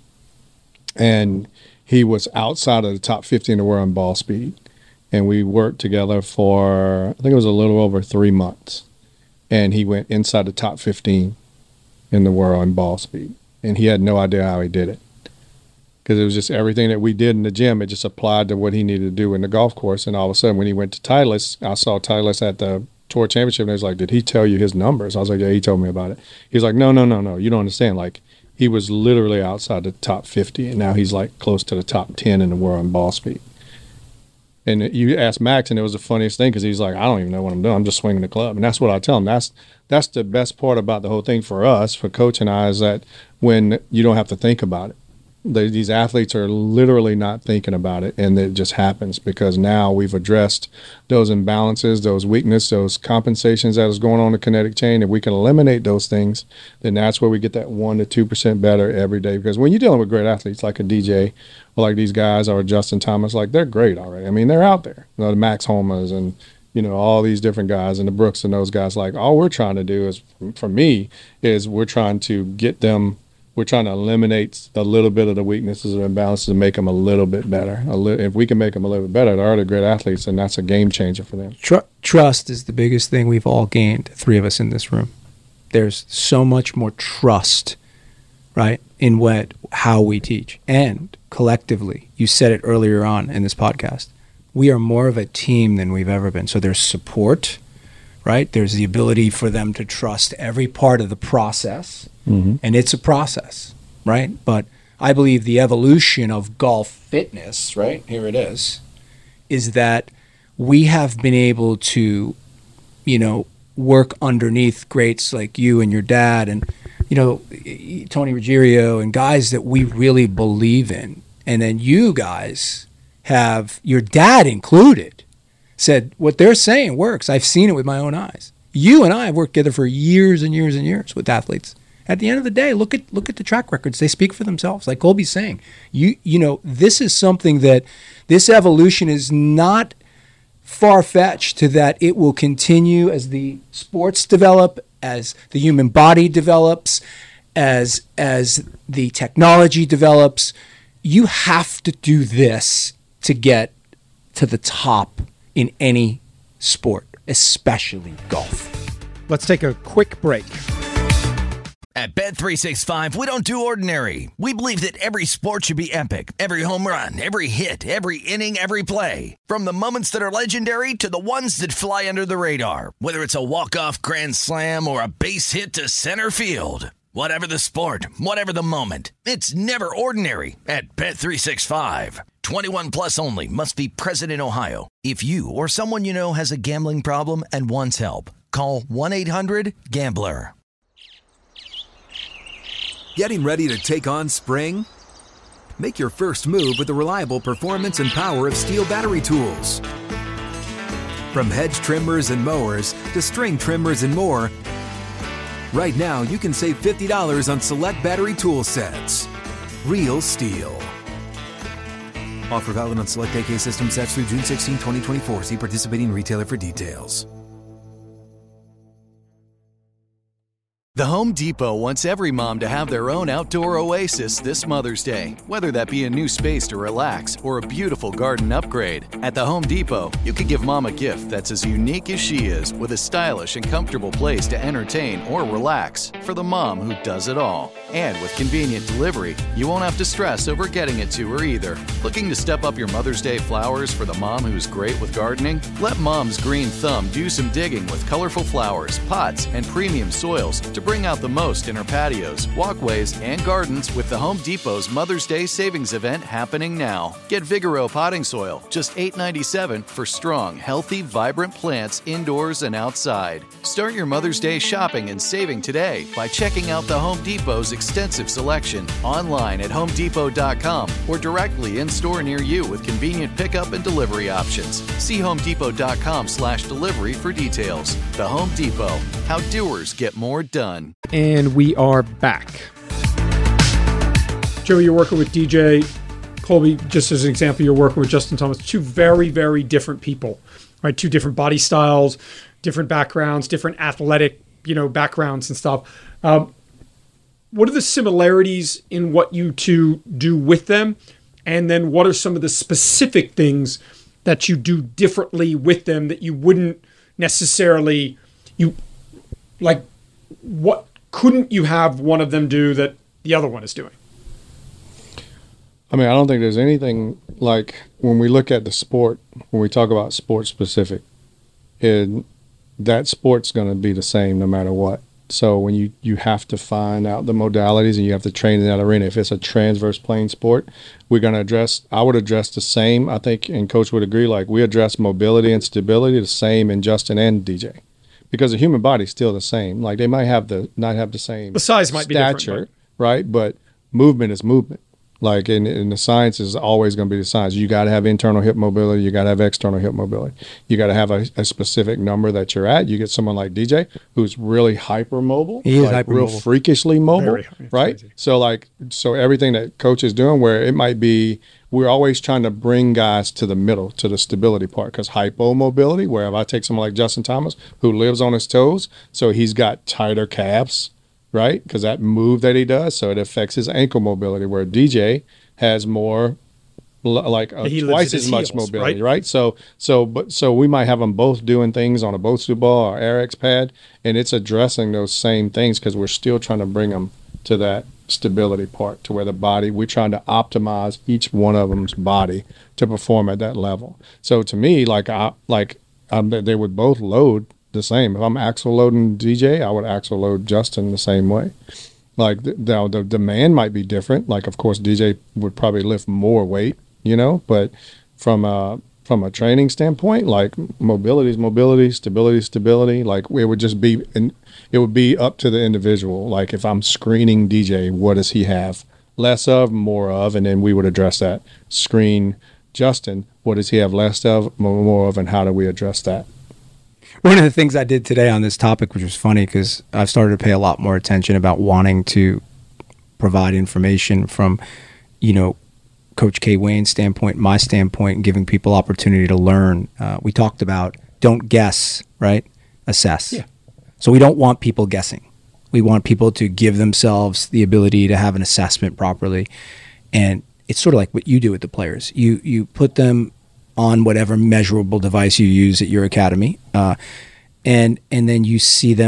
E: and he was outside of the top fifty in the world in ball speed. And we worked together for, I think it was a little over three months. And he went inside the top fifteen in the world in ball speed. And he had no idea how he did it. Because it was just everything that we did in the gym, it just applied to what he needed to do in the golf course. And all of a sudden, when he went to Titleist, I saw Titleist at the Tour Championship, and he was like, did he tell you his numbers? I was like, yeah, he told me about it. He was like, no, no, no, no, you don't understand. Like, he was literally outside the top fifty, and now he's like close to the top ten in the world in ball speed. And you asked Max, and it was the funniest thing, because he's like, I don't even know what I'm doing. I'm just swinging the club. And that's what I tell him. That's that's the best part about the whole thing for us, for Coach and I, is that when you don't have to think about it. They, these athletes are literally not thinking about it, and it just happens because now we've addressed those imbalances, those weaknesses, those compensations that is going on in the kinetic chain. If we can eliminate those things, then that's where we get that one to two percent better every day. Because when you're dealing with great athletes like a D J or like these guys or Justin Thomas, like, they're great already. I mean, they're out there. You know, the Max Homas and, you know, all these different guys, and the Brooks and those guys. Like, all we're trying to do is, for me, is we're trying to get them. We're trying to eliminate a little bit of the weaknesses or imbalances and make them a little bit better. A li- if we can make them a little bit better, they're already great athletes, and that's a game changer for them.
D: Tr- trust is the biggest thing we've all gained, three of us in this room. There's so much more trust, right, in what how we teach. And collectively, you said it earlier on in this podcast, we are more of a team than we've ever been. So there's support, right? There's the ability for them to trust every part of the process. Mm-hmm. And it's a process, right? But I believe the evolution of golf fitness, right, here it is, is that we have been able to, you know, work underneath greats like you and your dad and, you know, Tony Ruggiero and guys that we really believe in. And then you guys have, your dad included, said what they're saying works. I've seen it with my own eyes. You and I have worked together for years and years and years with athletes. At the end of the day, look at look at the track records. They speak for themselves. Like Colby's saying, you you know, this is something that this evolution is not far-fetched to that it will continue as the sports develop, as the human body develops, as as the technology develops. You have to do this to get to the top in any sport, especially golf.
C: Let's take a quick break.
A: At Bet three sixty-five, we don't do ordinary. We believe that every sport should be epic. Every home run, every hit, every inning, every play. From the moments that are legendary to the ones that fly under the radar. Whether it's a walk-off grand slam or a base hit to center field. Whatever the sport, whatever the moment. It's never ordinary at Bet three sixty-five. twenty-one plus only. Must be present in Ohio. If you or someone you know has a gambling problem and wants help, call one eight hundred gambler.
B: Getting ready to take on spring? Make your first move with the reliable performance and power of Steel battery tools. From hedge trimmers and mowers to string trimmers and more, right now you can save fifty dollars on select battery tool sets. Real Steel. Offer valid on select A K system sets through June sixteenth, twenty twenty-four. See participating retailer for details.
F: The Home Depot wants every mom to have their own outdoor oasis this Mother's Day, whether that be a new space to relax or a beautiful garden upgrade. At the Home Depot, you can give mom a gift that's as unique as she is, with a stylish and comfortable place to entertain or relax for the mom who does it all. And with convenient delivery, you won't have to stress over getting it to her either. Looking to step up your Mother's Day flowers for the mom who's great with gardening? Let Mom's green thumb do some digging with colorful flowers, pots, and premium soils to bring out the most in her patios, walkways, and gardens with the Home Depot's Mother's Day Savings Event happening now. Get Vigoro potting soil, just eight dollars and ninety-seven cents for strong, healthy, vibrant plants indoors and outside. Start your Mother's Day shopping and saving today by checking out the Home Depot's extensive selection online at home depot dot com or directly in store near you with convenient pickup and delivery options. See home depot dot com slash delivery for details. The Home Depot, how doers get more done.
C: And we are back. Joey, you're working with D J. Colby, just as an example, you're working with Justin Thomas. Two very, very different people, right? Two different body styles, different backgrounds, different athletic, you know, backgrounds and stuff. Um, what are the similarities in what you two do with them? And then what are some of the specific things that you do differently with them that you wouldn't necessarily, you like, what couldn't you have one of them do that the other one is doing?
E: I mean, I don't think there's anything like when we look at the sport, when we talk about sport specific, it, that sport's going to be the same no matter what. So when you, you have to find out the modalities and you have to train in that arena. If it's a transverse plane sport, we're going to address, I would address the same, I think, and Coach would agree, like we address mobility and stability the same in Justin and D J. Because the human body's still the same. Like they might have the not have the same
C: the size might
E: stature,
C: be different,
E: right? But movement is movement. Like in, in the science is always going to be the science. You got to have internal hip mobility. You got to have external hip mobility. You got to have a, a specific number that you're at. You get someone like D J who's really hypermobile.
D: He is
E: like
D: hypermobile.
E: Real freakishly mobile,
C: Very,
E: right?
C: crazy.
E: So like so everything that coach is doing, where it might be. We're always trying to bring guys to the middle, to the stability part, because hypomobility, where if I take someone like Justin Thomas, who lives on his toes, so he's got tighter calves, right? Because that move that he does, so it affects his ankle mobility, where D J has more, like uh,
C: He lives
E: twice
C: at
E: as
C: his
E: much
C: heels,
E: mobility,
C: right?
E: right? So, so, but so we might have them both doing things on a Bosu ball or Air X pad, and it's addressing those same things because we're still trying to bring them to that stability part, to where the body, we're trying to optimize each one of them's body to perform at that level. So to me, like I like um, they would both load the same. If I'm axle loading D J, I would axle load Justin the same way. Like the, the, the demand might be different. Like of course D J would probably lift more weight, you know, but from a from a training standpoint, like mobility is mobility, stability is stability. Like it would just be, and it would be up to the individual. Like if I'm screening D J, what does he have less of, more of, and then we would address that. Screen Justin, what does he have less of, more of, and how do we address that?
D: One of the things I did today on this topic, which was funny because I've started to pay a lot more attention about wanting to provide information from, you know, Coach K. Wayne's standpoint, my standpoint, giving people opportunity to learn. Uh, we talked about don't guess, right? Assess.
C: Yeah.
D: So we don't want people guessing. We want people to give themselves the ability to have an assessment properly. And it's sort of like what you do with the players. You you put them on whatever measurable device you use at your academy, uh, and and then you see them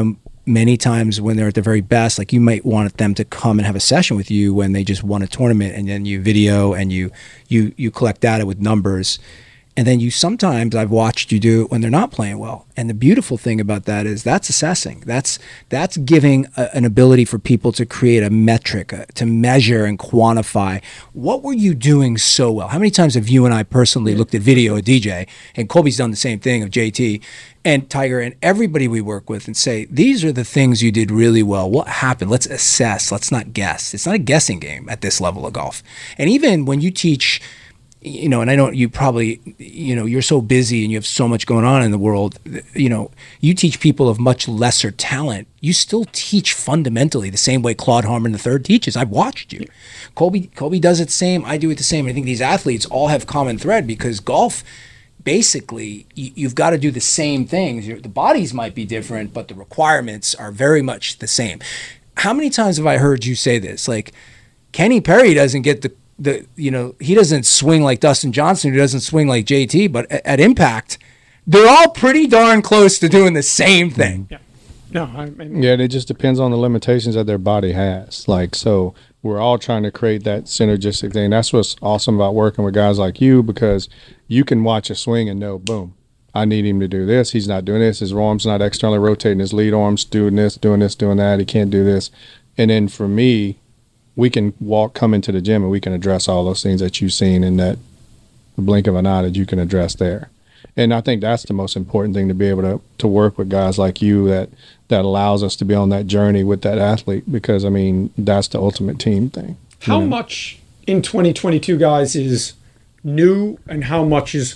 D: many times when they're at their very best, like you might want them to come and have a session with you when they just won a tournament, and then you video and you you you collect data with numbers. And then you sometimes, I've watched you do it when they're not playing well. And the beautiful thing about that is that's assessing. That's that's giving a, an ability for people to create a metric, uh, to measure and quantify. What were you doing so well? How many times have you and I personally looked at video of D J, and Colby's done the same thing of J T and Tiger and everybody we work with, and say, these are the things you did really well. What happened? Let's assess. Let's not guess. It's not a guessing game at this level of golf. And even when you teach, you know, and I don't, you probably, you know, you're so busy and you have so much going on in the world, you know, you teach people of much lesser talent. You still teach fundamentally the same way Claude Harmon the third teaches. I've watched you. Colby, Colby does it the same. I do it the same. I think these athletes all have common thread, because golf, basically, you, you've got to do the same things. Your, the bodies might be different, but the requirements are very much the same. How many times have I heard you say this? Like, Kenny Perry doesn't get the The you know he doesn't swing like Dustin Johnson, who doesn't swing like J T, but at, at impact, they're all pretty darn close to doing the same thing.
C: Yeah, no, I mean,
E: yeah, it just depends on the limitations that their body has. Like, so we're all trying to create that synergistic thing. That's what's awesome about working with guys like you, because you can watch a swing and know, boom, I need him to do this. He's not doing this. His arm's not externally rotating. His lead arm's doing this, doing this, doing that. He can't do this. And then for me, we can walk, come into the gym, and we can address all those things that you've seen in that the blink of an eye that you can address there. And I think that's the most important thing, to be able to, to work with guys like you that, that allows us to be on that journey with that athlete, because, I mean, that's the ultimate team thing.
C: How
E: you know?
C: much in twenty twenty-two, guys, is new and how much is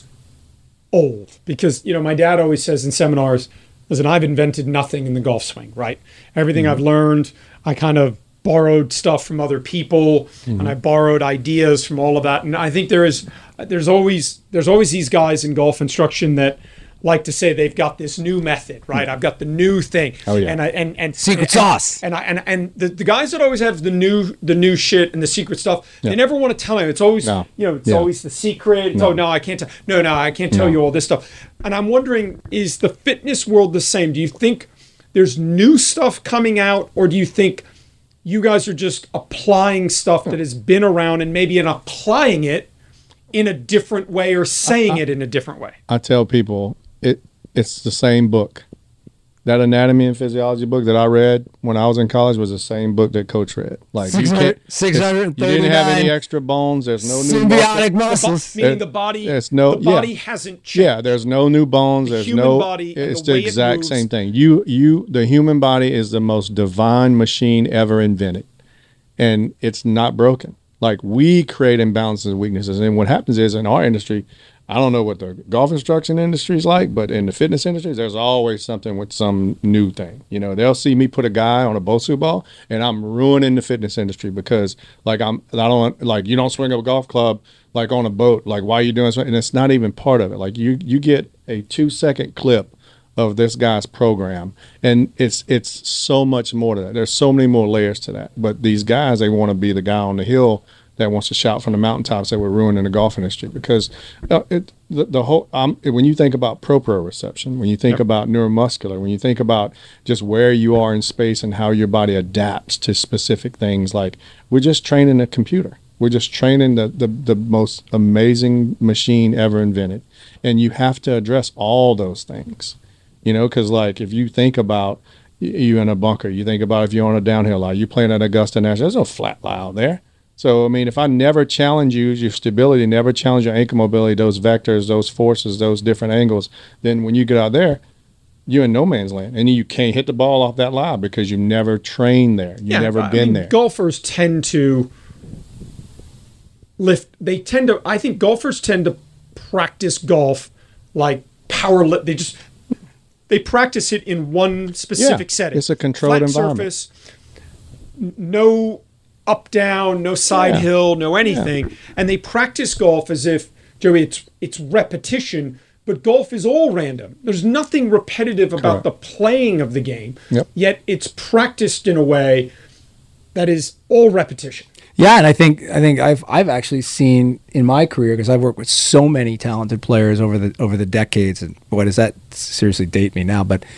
C: old? Because, you know, my dad always says in seminars, listen, I've invented nothing in the golf swing, right? Everything mm-hmm. I've learned, I kind of borrowed stuff from other people, mm-hmm. and I borrowed ideas from all of that. And I think there is, there's always, there's always these guys in golf instruction that like to say they've got this new method, right? I've got the new thing.
E: Oh yeah.
C: And I, and, and
D: secret
C: and,
D: sauce.
C: And I, and, and the, the guys that always have the new, the new shit and the secret stuff,
E: yeah.
C: they never want to tell him. It's always,
E: no.
C: you know, it's
E: yeah.
C: always the secret. It's,
E: no.
C: oh no, I can't tell. No, no, I can't tell
E: no.
C: you all this stuff. And I'm wondering, is the fitness world the same? Do you think there's new stuff coming out, or do you think you guys are just applying stuff that has been around, and maybe in applying it in a different way, or saying I, I, it in a different way?
E: I tell people it it's the same book. That anatomy and physiology book that I read when I was in college was the same book that Coach read. Like
D: six hundred, six hundred thirty-nine.
E: You didn't have any extra bones. There's no new
D: symbiotic
E: muscle.
D: muscles.
C: The, meaning the body,
E: there's no,
C: the body
E: yeah.
C: hasn't changed.
E: Yeah, there's no new bones.
C: The
E: there's
C: human
E: no.
C: body and
E: it's
C: the,
E: the
C: way
E: exact
C: it moves.
E: same thing. You, you, the human body is the most divine machine ever invented, and it's not broken. Like, we create imbalances and weaknesses, and what happens is in our industry, I don't know what the golf instruction industry is like, but in the fitness industry, there's always something with some new thing. You know, they'll see me put a guy on a Bosu ball, and I'm ruining the fitness industry because, like, I'm, I don't, like, you don't swing a golf club, like, on a boat. Like, why are you doing something? And it's not even part of it. Like, you, you get a two-second clip of this guy's program, and it's it's so much more to that. There's so many more layers to that. But these guys, they want to be the guy on the hill that wants to shout from the mountaintops that we're ruining the golf industry, because uh, it, the, the whole um, when you think about proprioception, when you think yep. about neuromuscular, when you think about just where you are in space and how your body adapts to specific things, like, we're just training a computer. We're just training the, the, the most amazing machine ever invented. And you have to address all those things, you know, because, like, if you think about you in a bunker, you think about if you're on a downhill lie, you playing at Augusta National, there's no flat lie out there. So, I mean, if I never challenge you, your stability, never challenge your ankle mobility, those vectors, those forces, those different angles, then when you get out there, you're in no man's land. And you can't hit the ball off that lie because you've never trained there. You've
C: yeah,
E: never
C: I
E: been
C: mean,
E: there.
C: Golfers tend to lift. They tend to, I think golfers tend to practice golf like power lift. They just, they practice it in one specific
E: yeah,
C: setting.
E: It's a controlled
C: Flat
E: environment.
C: Surface, no up, down, no side
E: yeah.
C: hill, no anything. Yeah. And they practice golf as if, Joey, it's it's repetition, but golf is all random. There's nothing repetitive about Correct. the playing of the game,
E: yep.
C: yet it's practiced in a way that is all repetition.
D: Yeah, and I think I think I've I've actually seen in my career, because I've worked with so many talented players over the over the decades, and boy, does that seriously date me now, but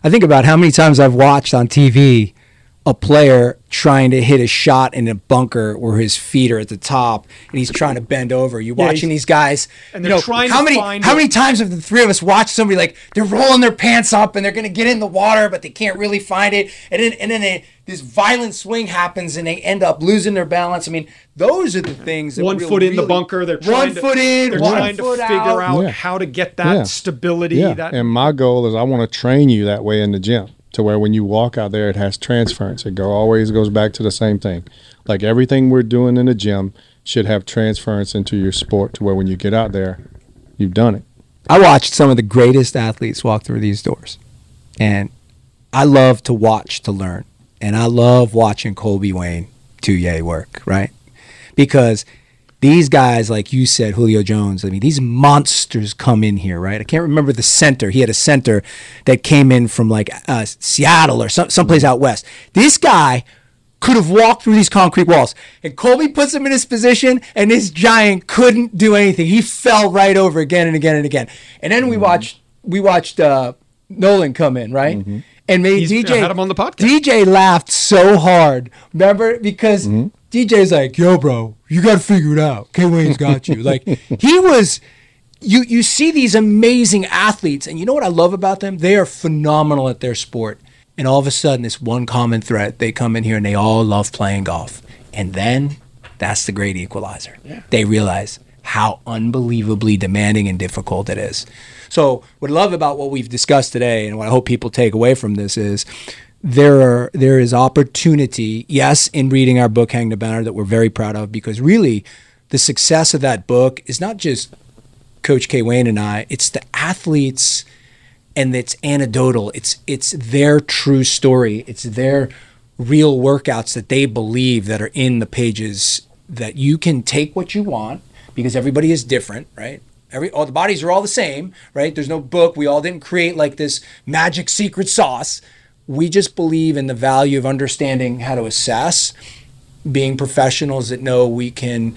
D: I think about how many times I've watched on T V a player trying to hit a shot in a bunker where his feet are at the top and he's trying to bend over. You're
C: Yeah,
D: watching these guys.
C: and
D: you
C: they're
D: know,
C: trying
D: how
C: to
D: many
C: find
D: how
C: it.
D: many times have the three of us watched somebody like they're rolling their pants up and they're going to get in the water but they can't really find it, and then and then they, this violent swing happens and they end up losing their balance. I mean, those are the things that
C: One
D: will
C: foot in the
D: really-
C: bunker. They're
D: one
C: trying to,
D: foot in,
C: They're
D: one
C: trying to
D: foot
C: figure
D: out.
C: out
E: Yeah.
C: how to get that
E: Yeah.
C: stability.
E: Yeah,
C: That
E: and my goal is I want to train you that way in the gym to where when you walk out there, it has transference. It go always goes back to the same thing. Like everything we're doing in the gym should have transference into your sport to where when you get out there, you've done it.
D: I watched some of the greatest athletes walk through these doors, and I love to watch to learn, and I love watching Colby Wayne Tuyé work, right? Because these guys, like you said, Julio Jones, I mean, these monsters come in here, right? I can't remember the center. He had a center that came in from like uh, Seattle or some someplace out west. This guy could have walked through these concrete walls. And Colby puts him in his position, and this giant couldn't do anything. He fell right over again and again and again. And then we watched we watched uh, Nolan come in, right? Mm-hmm. And made
C: He's-
D: D J
C: I had him on the podcast.
D: D J laughed so hard. Remember? Because mm-hmm. D J's like, yo, bro, you got to figure it out. K. Wayne's got you. Like, he was, you, you see these amazing athletes, and you know what I love about them? They are phenomenal at their sport. And all of a sudden, this one common thread, they come in here and they all love playing golf. And then that's the great equalizer. Yeah. They realize how unbelievably demanding and difficult it is. So what I love about what we've discussed today, and what I hope people take away from this, is there are there is opportunity, yes, in reading our book, Hang the Banner, that we're very proud of, because really the success of that book is not just Coach K. Wayne and I, it's the athletes, and it's anecdotal. It's it's their true story. It's their real workouts that they believe that are in the pages, that you can take what you want, because everybody is different, right? Every all the bodies are all the same, right? There's no book. We all didn't create like this magic secret sauce. We just believe in the value of understanding how to assess, being professionals that know we can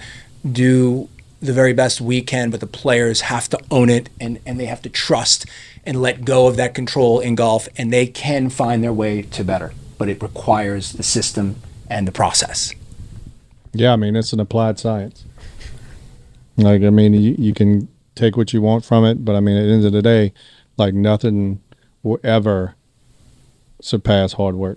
D: do the very best we can, but the players have to own it, and, and they have to trust and let go of that control in golf, and they can find their way to better. But it requires the system and the process.
E: Yeah, I mean, it's an applied science. Like, I mean, you, you can take what you want from it, but I mean, at the end of the day, like, nothing will ever surpass hard work.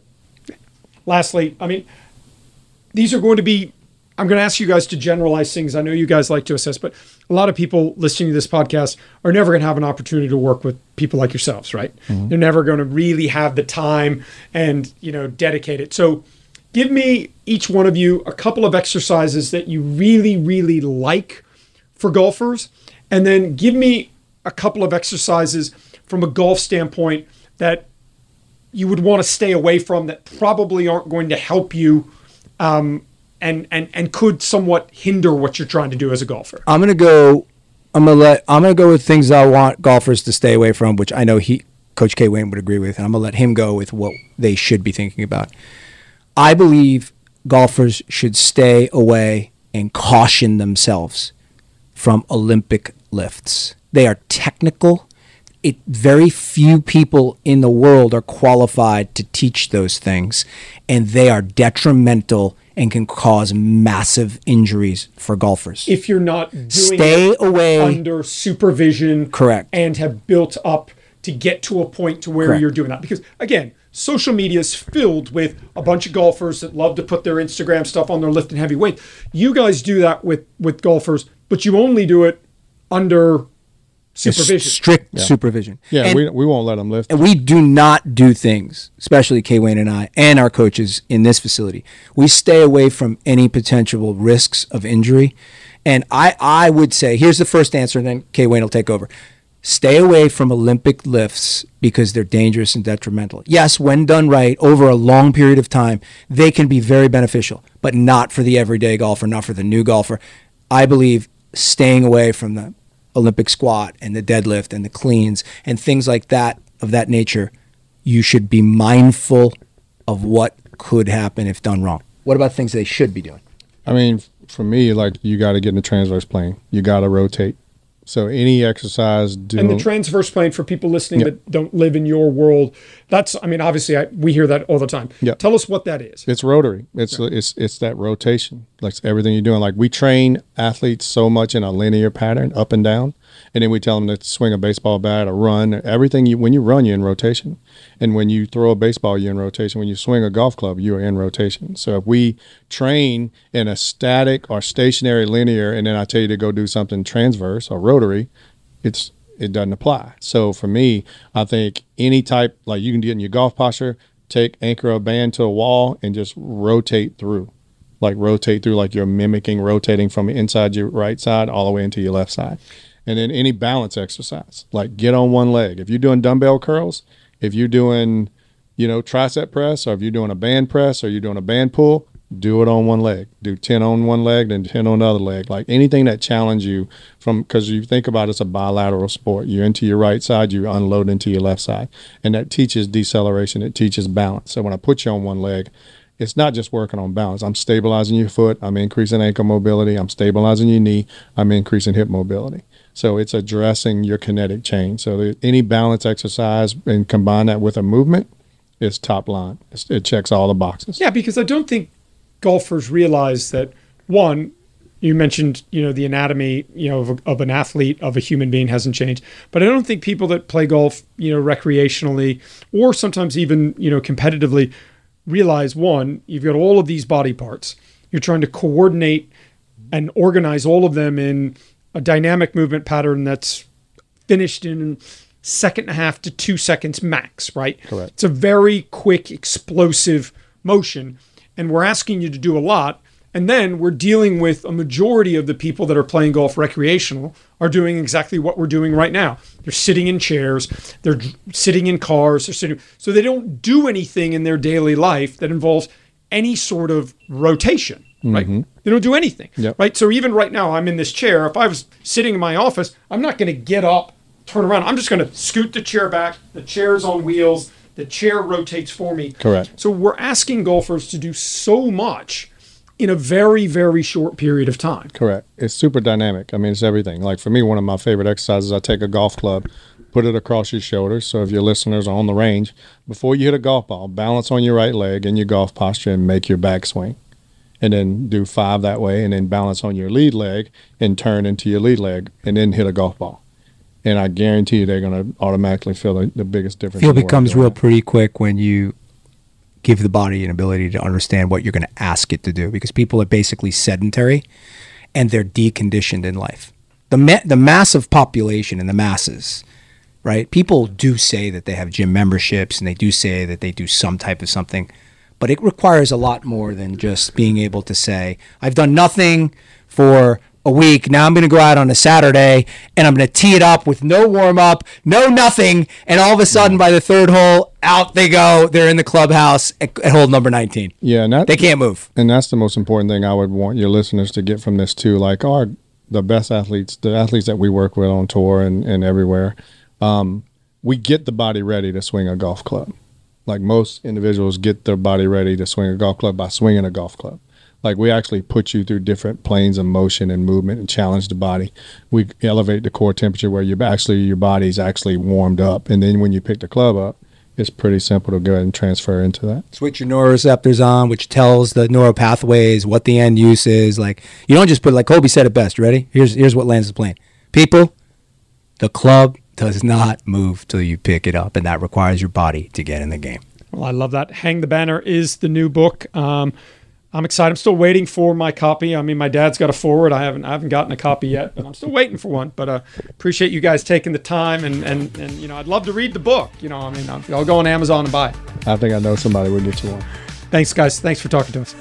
C: Lastly, I mean, these are going to be, I'm going to ask you guys to generalize things. I know you guys like to assess, but a lot of people listening to this podcast are never going to have an opportunity to work with people like yourselves, right? Mm-hmm. They're never going to really have the time and, you know, dedicate it. So give me, each one of you, a couple of exercises that you really, really like for golfers, and then give me a couple of exercises from a golf standpoint that you would want to stay away from, that probably aren't going to help you um, and, and, and could somewhat hinder what you're trying to do as a golfer.
D: I'm gonna go. I'm gonna let. I'm gonna go with things I want golfers to stay away from, which I know he, Coach K. Wayne, would agree with, and I'm gonna let him go with what they should be thinking about. I believe golfers should stay away and caution themselves from Olympic lifts. They are technical. It, very few people in the world are qualified to teach those things, and they are detrimental and can cause massive injuries for golfers.
C: If you're not doing
D: Stay
C: it
D: away.
C: under supervision,
D: Correct.
C: and have built up to get to a point to where
D: Correct.
C: you're doing that. Because again, social media is filled with a bunch of golfers that love to put their Instagram stuff on their lifting heavy weight. You guys do that with, with golfers, but you only do it under supervision.
D: Strict yeah. supervision.
E: Yeah,
D: and,
E: we we won't let them lift.
D: And we do not do things, especially K. Wayne and I, and our coaches in this facility. We stay away from any potential risks of injury. And I, I would say, here's the first answer, and then K. Wayne will take over. Stay away from Olympic lifts because they're dangerous and detrimental. Yes, when done right, over a long period of time, they can be very beneficial, but not for the everyday golfer, not for the new golfer. I believe staying away from the Olympic squat and the deadlift and the cleans and things like that of that nature, you should be mindful of what could happen if done wrong. What about things they should be doing?
E: I mean, for me, like, you got to get in the transverse plane. You got to rotate. So any exercise doing...
C: And the transverse plane, for people listening
E: Yep.
C: that don't live in your world, that's, I mean, obviously I, we hear that all the time.
E: Yep.
C: Tell us what that is.
E: It's rotary. It's
C: Yeah.
E: it's it's that rotation. Like everything you're doing. Like we train athletes so much in a linear pattern, up and down, and then we tell them to swing a baseball bat, or run. Everything you when you run, you're in rotation, and when you throw a baseball, you're in rotation. When you swing a golf club, you are in rotation. So if we train in a static or stationary linear, and then I tell you to go do something transverse or rotary, it's it doesn't apply. So for me, I think any type, like you can get in your golf posture, take anchor a band to a wall and just rotate through, like rotate through, like you're mimicking rotating from inside your right side all the way into your left side. And then any balance exercise, like get on one leg. If you're doing dumbbell curls, if you're doing, you know, tricep press, or if you're doing a band press, or you're doing a band pull, do it on one leg. Do ten on one leg, then ten on the other leg. Like anything that challenge you from, because you think about it, it's a bilateral sport. You're into your right side, you unload into your left side. And that teaches deceleration. It teaches balance. So when I put you on one leg, it's not just working on balance. I'm stabilizing your foot. I'm increasing ankle mobility. I'm stabilizing your knee. I'm increasing hip mobility. So it's addressing your kinetic change. So that any balance exercise and combine that with a movement is top line. It's, it checks all the boxes.
C: Yeah, because I don't think golfers realize that, one, you mentioned, you know, the anatomy, you know, of, a, of an athlete, of a human being hasn't changed. But I don't think people that play golf, you know, recreationally, or sometimes even, you know, competitively, realize, one, you've got all of these body parts. You're trying to coordinate and organize all of them in a dynamic movement pattern that's finished in second and a half to two seconds max, right?
E: Correct.
C: It's a very quick, explosive motion. And we're asking you to do a lot. And then we're dealing with a majority of the people that are playing golf recreational are doing exactly what we're doing right now. They're sitting in chairs, they're sitting in cars, they're sitting, so they don't do anything in their daily life that involves any sort of rotation, right?
E: Mm-hmm.
C: They don't do anything,
E: Yep.
C: right? So even right now, I'm in this chair. If I was sitting in my office, I'm not going to get up, turn around. I'm just going to scoot the chair back. The chair's on wheels. The chair rotates for me.
E: Correct.
C: So we're asking golfers to do so much in a very, very short period of time.
E: Correct. It's super dynamic. I mean, it's everything. Like for me, one of my favorite exercises, I take a golf club, put it across your shoulders. So if your listeners are on the range, before you hit a golf ball, balance on your right leg in your golf posture and make your backswing. And then do five that way, and then balance on your lead leg and turn into your lead leg, and then hit a golf ball. And I guarantee you they're going to automatically feel the, the biggest difference.
G: Feel
E: in the
G: becomes
E: world.
G: real pretty quick when you give the body an ability to understand what you're going to ask it to do, because people are basically sedentary and they're deconditioned in life. The ma- the massive population and the masses, right? People do say that they have gym memberships and they do say that they do some type of something, but it requires a lot more than just being able to say, I've done nothing for a week. Now I'm going to go out on a Saturday and I'm going to tee it up with no warm up, no nothing. And all of a sudden by the third hole, out they go. They're in the clubhouse at, at hole number nineteen.
E: Yeah, and that,
G: They can't move.
E: And that's the most important thing I would want your listeners to get from this too. Like our the best athletes, the athletes that we work with on tour and, and everywhere, um, we get the body ready to swing a golf club. Like most individuals get their body ready to swing a golf club by swinging a golf club. Like we actually put you through different planes of motion and movement and challenge the body. We elevate the core temperature where you actually your body's actually warmed up, and then when you pick the club up, it's pretty simple to go ahead and transfer into that.
G: Switch your neuroreceptors on, which tells the neural pathways what the end use is. Like you don't just put, like Kobe said it best. Ready? Here's here's what lands the plane. People, the club does not move till you pick it up, and that requires your body to get in the game.
C: Well, I love that. Hang the Banner is the new book. Um, I'm excited. I'm still waiting for my copy. I mean, my dad's got a forward. I haven't I haven't gotten a copy yet, but I'm still waiting for one. But uh, appreciate you guys taking the time, and, and, and you know, I'd love to read the book. You know, I mean, I'll, I'll go on Amazon and buy it.
E: I think I know somebody would get you one.
C: Thanks, guys. Thanks for talking to us.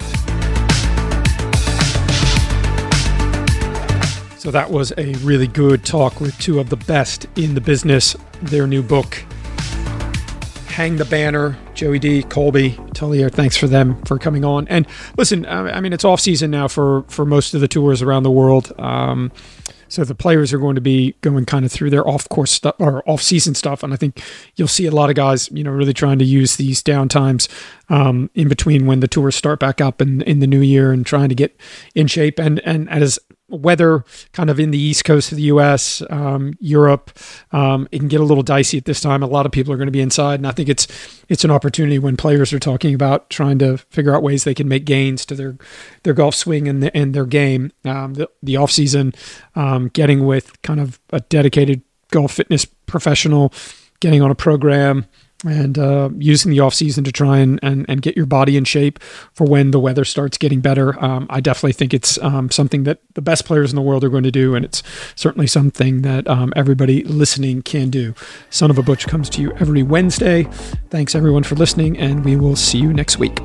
C: So that was a really good talk with two of the best in the business. Their new book, Hang the Banner. Joey D, Colby, Tullier, thanks for them for coming on. And listen, I mean, it's off season now for, for most of the tours around the world. Um, so the players are going to be going kind of through their off course stuff or off season stuff. And I think you'll see a lot of guys, you know, really trying to use these downtimes um, in between when the tours start back up in, in the new year and trying to get in shape. And, and as weather kind of in the East Coast of the U S, um, Europe, um, it can get a little dicey at this time. A lot of people are going to be inside, and I think it's it's an opportunity when players are talking about trying to figure out ways they can make gains to their their golf swing and, the, and their game. Um, the, the off season, um, getting with kind of a dedicated golf fitness professional, getting on a program, and uh, using the off season to try and, and, and get your body in shape for when the weather starts getting better. Um, I definitely think it's um, something that the best players in the world are going to do, and it's certainly something that um, everybody listening can do. Son of a Butch comes to you every Wednesday. Thanks everyone for listening, and we will see you next week.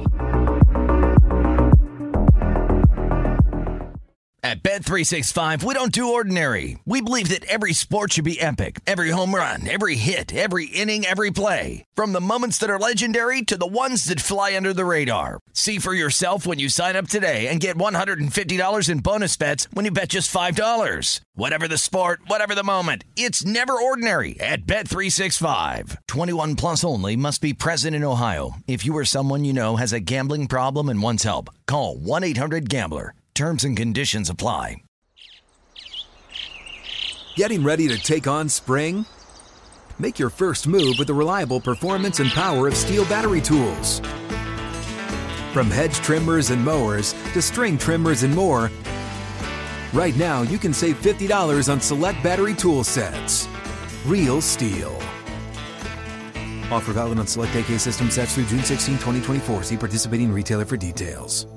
A: At Bet three sixty-five, we don't do ordinary. We believe that every sport should be epic. Every home run, every hit, every inning, every play. From the moments that are legendary to the ones that fly under the radar. See for yourself when you sign up today and get one hundred fifty dollars in bonus bets when you bet just five dollars. Whatever the sport, whatever the moment, it's never ordinary at Bet three sixty-five. twenty-one plus only. Must be present in Ohio. If you or someone you know has a gambling problem and wants help, call one eight hundred gambler. Terms and conditions apply.
B: Getting ready to take on spring? Make your first move with the reliable performance and power of Steel battery tools. From hedge trimmers and mowers to string trimmers and more, right now you can save fifty dollars on select battery tool sets. Real Steel. Offer valid on select A K system sets through June sixteenth, twenty twenty-four. See participating retailer for details.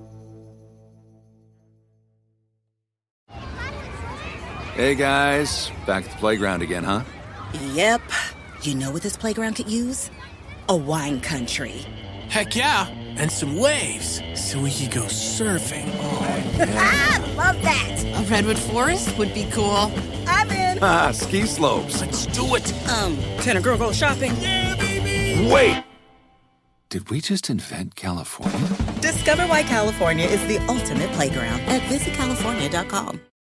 H: Hey guys, back at the playground again, huh?
I: Yep. You know what this playground could use? A wine country.
J: Heck yeah, and some waves so we could go surfing.
H: Oh, yeah.
I: Ah, love that.
K: A redwood forest would be cool.
I: I'm in.
H: Ah, ski slopes.
J: Let's do it.
I: Um, can a girl go shopping?
J: Yeah, baby.
H: Wait! Did we just invent California?
I: Discover why California is the ultimate playground at visit california dot com.